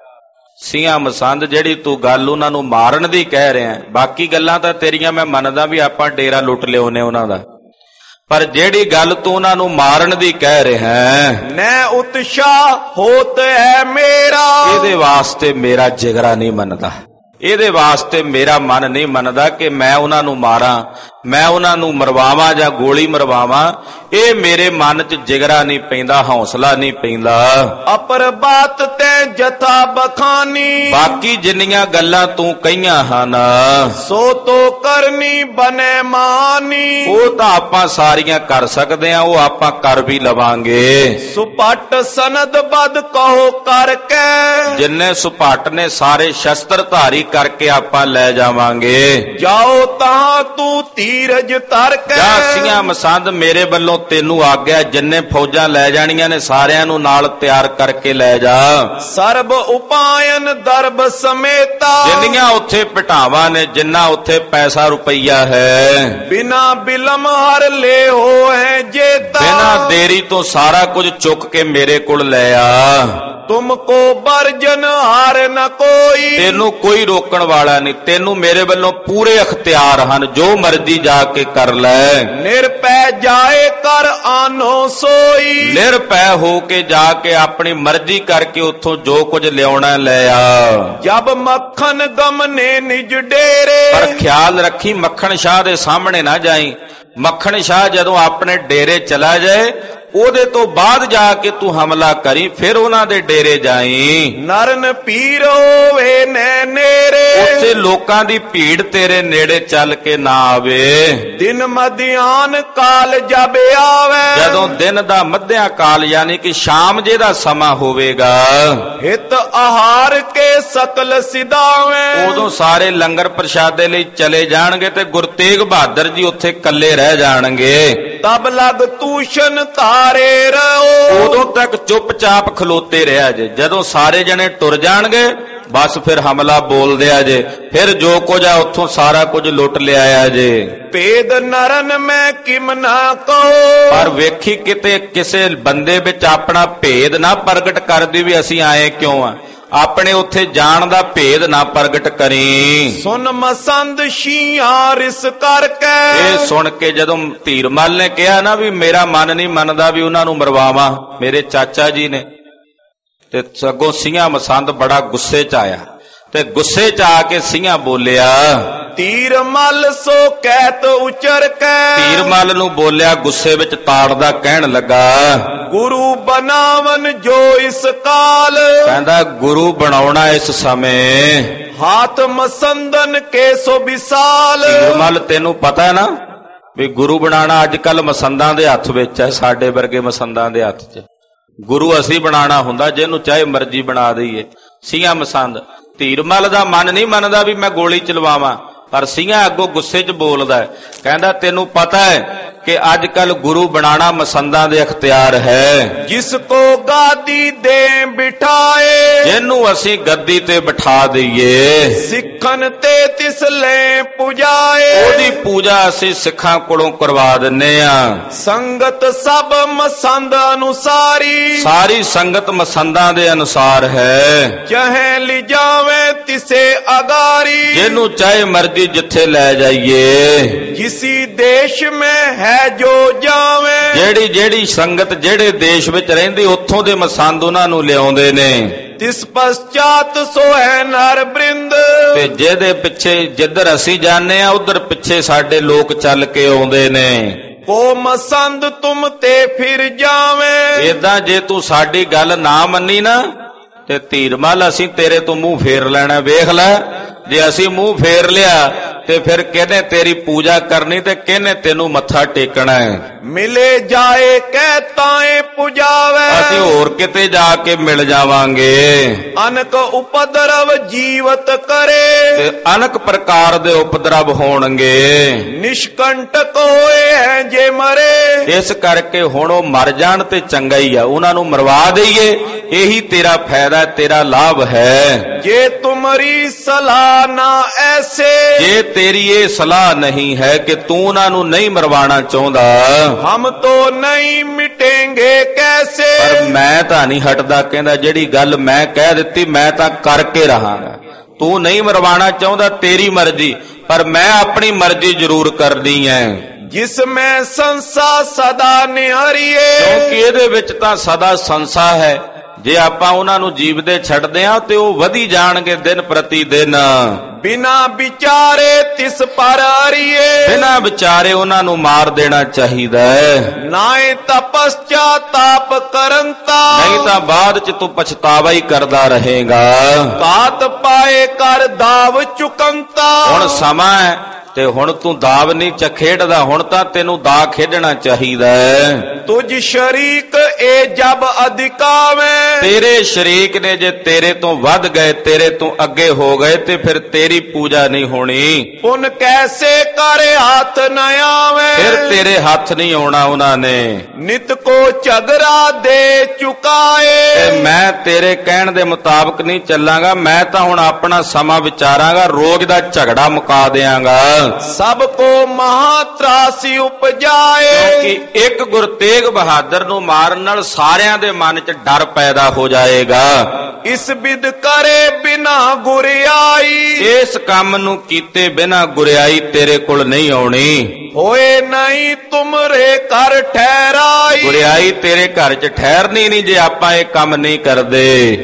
सियां मसंद जिहड़ी तू गल उन्हां नूं मारन दी कह रहा है, बाकी गल्लां तां तेरियां मैं मनदा भी आपां डेरा लुट लिआउने उन्हां दा, पर जेड़ी गल तू उन्हां नूं मारन दी कह रहा है, न उत्साह होत है मेरा, इहदे वास्ते मेरा जिगरा नहीं मनदा, इहदे वास्ते मेरा मन नहीं मनदा कि मैं उन्हां नूं मारां, मैं उन्हां नूं मरवावां जां गोली मरवावां, ये मेरे मन च जिगरा नहीं पैंदा, हौसला नहीं पैंदा। अपर बात ते जथा बखानी, बाकी जिन्नियां गल्लां तू कहियां हन सो तो करनी बने मानी, वो तां आपां सारियां कर सकदे हां, वो आपां कर भी लवांगे। सुपट सनद बद कहो करके, जिन्ने सुपट ने सारे शस्त्र धारी करके आपां ले जावांगे। जाओ तां तू धीरज तर के, जा सियां मसंद मेरे वल्लों तेनू आग्या, जिन्ने फौजां लै जाणियां ने सारियां नूं नाल तैयार करके लै जा। सर्ब उपायन दरब समेता, जिन्नियां उत्थे पिटावां ने, जिन्ना उत्थे पैसा रुपया है, बिना बिलम हर ले हो है जेता, बिना देरी तो सारा कुछ चुक के मेरे कोल लै आ। तुमको बरजन हार न कोई, तेनू कोई रोकण वाला नहीं, तेनू मेरे वल्लों पूरे अख्तियार हन, जो मर्जी जाके कर लै। निरपै जाए कर आनो सोई, निरपै हो के जाके अपनी मर्जी करके उथों जो कुछ लियाना ले आ। जब मक्खन गमने निज डेरे, पर ख्याल रखी मक्खन शाह दे सामने ना जाई, मक्खन शाह जदों अपने डेरे चला जाए ਉਹਦੇ ਤੋਂ ਬਾਅਦ ਜਾ ਕੇ ਤੂੰ ਹਮਲਾ ਕਰੀ, ਫਿਰ ਉਹਨਾਂ ਦੇ ਡੇਰੇ ਜਾਈ। ਨਰਨ ਪੀਰ ਹੋਵੇ ਨੈ ਨੇਰੇ, ਉੱਥੇ ਲੋਕਾਂ ਦੀ ਭੀੜ ਤੇਰੇ ਨੇੜੇ ਚੱਲ ਕੇ ਨਾ ਆਵੇ। ਦਿਨ ਮਧਿਆਨ ਕਾਲ ਜਬ ਆਵੇ, ਜਦੋਂ ਦਿਨ ਦਾ ਮੱਧਿਆ ਕਾਲ ਯਾਨੀ ਕਿ ਸ਼ਾਮ ਜੇ ਦਾ ਸਮਾਂ ਹੋਵੇਗਾ, ਹਿਤ ਆਹਾਰ ਕੇ ਸਕਲ ਸਿਧਾਵੇ, ਉਦੋਂ ਸਾਰੇ ਲੰਗਰ ਪ੍ਰਸ਼ਾਦੇ ਲਈ ਚਲੇ ਜਾਣਗੇ ਤੇ ਗੁਰੂ ਤੇਗ ਬਹਾਦਰ ਜੀ ਉੱਥੇ ਇਕੱਲੇ ਰਹਿ ਜਾਣਗੇ। ਤਬ ਲਗ ਤੂਸ਼ਨ ਤਾਰੇ ਰਹੋ, ਉਦੋਂ ਤੱਕ ਚੁੱਪਚਾਪ ਖਲੋਤੇ ਰਿਹਾ ਜੇ, ਜਦੋਂ ਸਾਰੇ ਜਣੇ ਟੁਰ ਜਾਣਗੇ बस फिर हमला बोल दिया जे, फिर जो कुछ आ उत्थों सारा कुछ लुट लिया जे। भेद नरन में किम ना कहो, पर वेखी किते किसे बंदे विच अपना भेद ना प्रगट कर दी भी असीं आए क्यों आ, अपने उत्थे जान दा भेद ना प्रगट करी। सुन मसंद शियार इस करके, ये सुन के जदों धीरमल ने कहा ना भी मेरा मन नहीं मनदा भी उन्हां नूं मरवावां, मेरे चाचा जी ने, ते सगों सियां मसंद बड़ा गुस्से च आया, ते गुस्से च आके सियां बोलिया, धीरमल सो कहत उचर के, धीरमल नूं बोलिया गुस्से विच ताड़दा कहण लगा, गुरु बनावन जो इस काल, कहंदा गुरु बनाउणा इस समय, हाथ मसंदन के सो विशाल। धीरमल तेनू पता है ना भी गुरु बनाना अजकल मसंदां दे हत्थ विच है, साडे वर्गे मसंदां दे हत्थ च। गुरु असी बनाना हुंदा जिहनूं चाहे मर्जी बना दईए। सियां मसंद धीरमल दा मन नहीं मनदा भी मैं गोली चलवावां, पर सियां अगों गुस्से च बोलदा है, कहंदा तैनूं पता है कि अजकल गुरु बनाना मसंदां दे अख्तियार है, जिसको गादी दे बिठाए, जिन्नू असी गद्दी ते बिठा दईए, सिखन ते तिस ले पुजाए, ओदी पूजा असी सिखां कोलों करवा दिन्ने आ। संगत सब मसंद अनुसारी, सारी संगत मसंदां दे अनुसार है, चाहे ले जावे तिसे अगारी, जिन्नू चाहे मर्जी जिथे ले जाइए, किसी देश में है जो जावे, जेड़ी जेड़ी संगत जेड़े देश विच रहिंदी उत्थों दे मसंद उन्हां नूं लिआउंदे ने। तिस पश्चात सोहै नर बृंद। ਤੇ ਜਿਹਦੇ ਪਿੱਛੇ ਜਿੱਧਰ ਅਸੀਂ ਜਾਂਦੇ ਆ ਉਧਰ ਪਿੱਛੇ ਸਾਡੇ ਲੋਕ ਚੱਲ ਕੇ ਆਉਂਦੇ ਨੇ। को मसंद तुम ते फिर जावे। ਏਦਾਂ ਜੇ ਤੂੰ ਸਾਡੀ ਗੱਲ ਨਾ ਮੰਨੀ ਨਾ ਤੇ ਧੀਰਮਲ ਅਸੀਂ ਤੇਰੇ ਤੋਂ ਮੂੰਹ ਫੇਰ ਲੈਣਾ। ਵੇਖ ਲੈ ਜੇ ਅਸੀਂ ਮੂੰਹ ਫੇਰ ਲਿਆ ਤੇ ਫਿਰ ਕਿਹਨੇ ਤੇਰੀ ਪੂਜਾ ਕਰਨੀ ਤੇ ਕਿਹਨੇ ਤੈਨੂੰ ਮੱਥਾ ਟੇਕਣਾ ਹੈ। मिले जाए कहताए पुजावे। ਅਸੀਂ ਹੋਰ ਕਿਤੇ ਜਾ ਕੇ ਮਿਲ ਜਾਵਾਂਗੇ। अनक उपद्रव जीवत करे। ਤੇ ਅਨਕ ਪ੍ਰਕਾਰ ਦੇ ਉਪਦਰਵ ਹੋਣਗੇ। निष्कंटक होए हैं जे मरे। ਇਸ ਕਰਕੇ ਹੁਣ ਉਹ ਮਰ ਜਾਣ ਤੇ ਚੰਗਾ ਹੀ ਆ, ਉਹਨਾਂ ਨੂੰ ਮਰਵਾ ਦਈਏ। ਇਹੀ ਤੇਰਾ ਫਾਇਦਾ ਤੇਰਾ ਲਾਭ ਹੈ। जे तुम्हारी सलाह ना ऐसे। ਜੇ ਤੇਰੀ ਇਹ ਸਲਾਹ ਨਹੀਂ ਹੈ ਕਿ ਤੂੰ ਉਹਨਾਂ ਨੂੰ ਨਹੀਂ ਮਰਵਾਣਾ ਚਾਹੁੰਦਾ हम तो नहीं मिटेंगे कैसे। ਪਰ ਮੈਂ ਤਾਂ ਨਹੀਂ ਹਟਦਾ। ਕਹਿੰਦਾ ਜਿਹੜੀ ਗੱਲ ਮੈਂ ਕਹਿ ਦਿੱਤੀ ਮੈਂ ਤਾਂ ਕਰਕੇ ਰਹਾਂਗਾ। ਤੂੰ ਨਹੀਂ ਮਰਵਾਣਾ ਚਾਹੁੰਦਾ ਤੇਰੀ ਮਰਜ਼ੀ, ਪਰ ਮੈਂ ਆਪਣੀ ਮਰਜ਼ੀ ਜ਼ਰੂਰ ਕਰਨੀ ਹੈ। जिसमें संसा सदा निहारिए। ਕਿਉਂਕਿ ਇਹਦੇ ਵਿੱਚ ਤਾਂ ਸਦਾ ਸੰਸਾ ਹੈ। ਜੇ ਆਪਾਂ ਉਹਨਾਂ ਨੂੰ ਜੀਵਦੇ ਛੱਡਦੇ ਆ ਤੇ ਉਹ ਵਧੀ ਜਾਣਗੇ ਦਿਨ ਪ੍ਰਤੀ ਦਿਨ। बिना विचारे तिस पर हरिए। ਬਿਨਾਂ ਵਿਚਾਰੇ ਉਹਨਾਂ ਨੂੰ ਮਾਰ ਦੇਣਾ ਚਾਹੀਦਾ ਹੈ। नाए तपश्चाताप करंता। ਨਹੀਂ ਤਾਂ ਬਾਅਦ ਚ ਤੂੰ ਪਛਤਾਵਾ ਹੀ ਕਰਦਾ ਰਹੇਗਾ। कात पाए कर दाव चुकंता। ਹੁਣ ਸਮਾਂ ਹੈ ਤੇ ਹੁਣ ਤੂੰ ਦਾਵ ਨਹੀਂ ਚ ਖੇਡਦਾ, ਹੁਣ ਤਾਂ ਤੈਨੂੰ ਦਾ ਖੇਡਣਾ ਚਾਹੀਦਾ ਹੈ। तुझ शरीक ए जब अधिकावे। ਤੇਰੇ ਸ਼ਰੀਕ ਨੇ ਜੇ ਤੇਰੇ ਤੋਂ ਵੱਧ ਗਏ, ਤੇਰੇ ਤੋਂ ਅੱਗੇ ਹੋ ਗਏ ਤੇ ਫਿਰ ਤੇਰੀ ਪੂਜਾ ਨਹੀਂ ਹੋਣੀ। पुन कैसे करे हाथ न आवे। ਫਿਰ ਤੇਰੇ ਹੱਥ ਨਹੀਂ ਆਉਣਾ ਉਹਨਾਂ ਨੇ। नित को झगड़ा दे चुकाए। ਤੇ ਮੈਂ ਤੇਰੇ ਕਹਿਣ ਦੇ ਮੁਤਾਬਕ ਨਹੀਂ ਚੱਲਾਂਗਾ। ਮੈਂ ਤਾਂ ਹੁਣ ਆਪਣਾ ਸਮਾਂ ਵਿਚਾਰਾਂਗਾ, ਰੋਜ਼ ਦਾ ਝਗੜਾ ਮੁਕਾ ਦਿਆਂਗਾ। सबको महात्रासी उपजाए। ਕਿਉਂਕਿ ਇੱਕ ਗੁਰੂ ਤੇਗ ਬਹਾਦਰ ਨੂੰ ਮਾਰਨ ਨਾਲ ਸਾਰਿਆਂ ਦੇ ਮਨ 'ਚ ਡਰ ਪੈਦਾ ਹੋ ਜਾਏਗਾ। इस विद करे बिना गुरियाई। ਇਸ ਕੰਮ ਨੂੰ ਕੀਤੇ ਬਿਨਾਂ ਗੁਰਿਆਈ ਤੇਰੇ ਕੋਲ ਨਹੀਂ ਆਉਣੀ। होए नहीं तुमरे घर ठहराई। ਗੁਰਿਆਈ ਤੇਰੇ ਘਰ 'ਚ ਠਹਿਰਨੀ ਨਹੀਂ ਜੇ ਆਪਾਂ ਇਹ ਕੰਮ ਨਹੀਂ ਕਰਦੇ।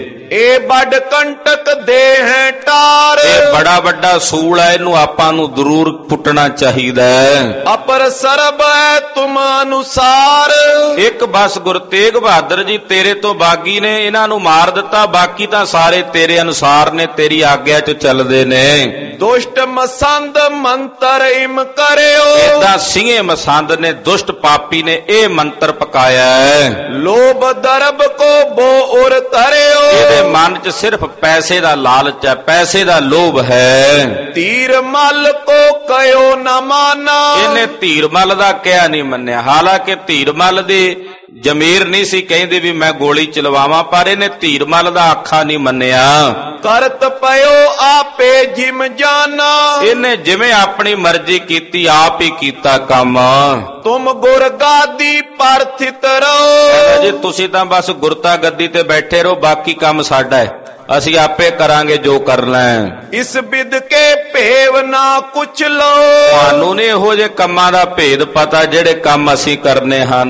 ए बड़ कंटक दे हैं टार। ਇਹ ਬੜਾ ਵੱਡਾ ਸੂਲ ਹੈ, ਇਹਨੂੰ ਆਪਾਂ ਨੂੰ ਜ਼ਰੂਰ ਪੁੱਟਣਾ ਚਾਹੀਦਾ ਹੈ। अपर सरब है तुम अनुसार। ਇੱਕ ਬਸ ਗੁਰੂ ਤੇਗ ਬਹਾਦਰ ਜੀ ਤੇਰੇ ਤੋਂ ਬਾਗੀ ਨੇ, ਇਹਨਾਂ ਨੂੰ ਮਾਰ ਦਿੱਤਾ। ਬਾਕੀ ਤਾਂ ਸਾਰੇ ਤੇਰੇ ਅਨੁਸਾਰ ਨੇ, ਤੇਰੀ ਆਗਿਆ 'ਚ ਚੱਲਦੇ ਨੇ। दुष्ट मसंद मंत्र इम करियो। ਏਦਾਂ ਸਿੰਘੇ ਮਸੰਦ ਨੇ, ਦੁਸ਼ਟ ਪਾਪੀ ਨੇ ਇਹ ਮੰਤਰ ਪਕਾਇਆ ਹੈ। लोभ दरब को बो उर तरियो। ਇਹਦੇ ਮਨ 'ਚ ਸਿਰਫ ਪੈਸੇ ਦਾ ਲਾਲਚ ਹੈ, ਪੈਸੇ ਦਾ ਲੋਭ ਹੈ। तीर मल को कयो न माना। ਇਹਨੇ ਧੀਰਮਲ ਦਾ ਕਿਹਾ ਨਹੀਂ ਮੰਨਿਆ। ਹਾਲਾਂਕਿ ਧੀਰਮਲ ਦੀ ਜ਼ਮੀਰ ਨਹੀਂ ਸੀ ਕਹਿੰਦੀ ਵੀ ਮੈਂ ਗੋਲੀ ਚਲਵਾਵਾਂ, ਪਰ ਇਹਨੇ ਧੀਰਮਲ ਦਾ ਆਖਾ ਨਹੀਂ ਮੰਨਿਆ। करत पयो आपे जिम जाना। ਇਹਨੇ ਜਿਵੇਂ ਆਪਣੀ ਮਰਜ਼ੀ ਕੀਤੀ, ਆਪ ਹੀ ਕੀਤਾ ਕੰਮ। तुम गुर गादी पर स्थित रहो। ਜੀ ਤੁਸੀਂ ਤਾਂ ਬਸ ਗੁਰਤਾ ਗੱਦੀ ਤੇ ਬੈਠੇ ਰਹੋ, ਬਾਕੀ ਕੰਮ ਸਾਡਾ ਹੈ, ਅਸੀਂ ਆਪੇ ਕਰਾਂਗੇ ਜੋ ਕਰਨਾ ਹੈ। इस विद के भेव ना कुछ लो। ਤੁਹਾਨੂੰ ਨੇ ਇਹੋ ਜਿਹੇ ਕੰਮਾਂ ਦਾ ਭੇਦ ਪਤਾ ਜਿਹੜੇ ਕੰਮ ਅਸੀਂ ਕਰਨੇ ਹਨ।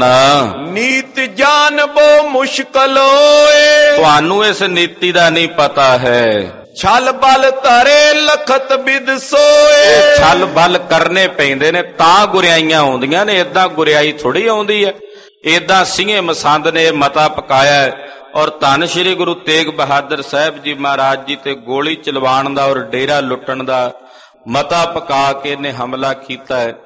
नीत जान बो मुश्किल होए। ਤੁਹਾਨੂੰ ਇਸ ਨੀਤੀ ਦਾ ਨਹੀਂ ਪਤਾ ਹੈ। छल बल तरे लखत बिद सोए। ਇਹ ਛਲ ਬਲ ਕਰਨੇ ਪੈਂਦੇ ਨੇ ਤਾਂ ਗੁਰਿਆਈਆਂ ਆਉਂਦੀਆਂ ਨੇ, ਏਦਾਂ ਗੁਰਿਆਈ ਥੋੜੀ ਆਉਂਦੀ ਹੈ। ਏਦਾਂ ਸਿੰਘੇ ਮਸੰਦ ਨੇ ਮਤਾ ਪਕਾਇਆ ਹੈ ਔਰ ਧੰਨ ਸ਼੍ਰੀ ਗੁਰੂ ਤੇਗ ਬਹਾਦਰ ਸਾਹਿਬ ਜੀ ਮਹਾਰਾਜ ਜੀ ਤੇ ਗੋਲੀ ਚਲਵਾਉਣ ਦਾ ਔਰ ਡੇਰਾ ਲੁੱਟਣ ਦਾ ਮਤਾ ਪਕਾ ਕੇ ਇਹਨੇ ਹਮਲਾ ਕੀਤਾ ਹੈ।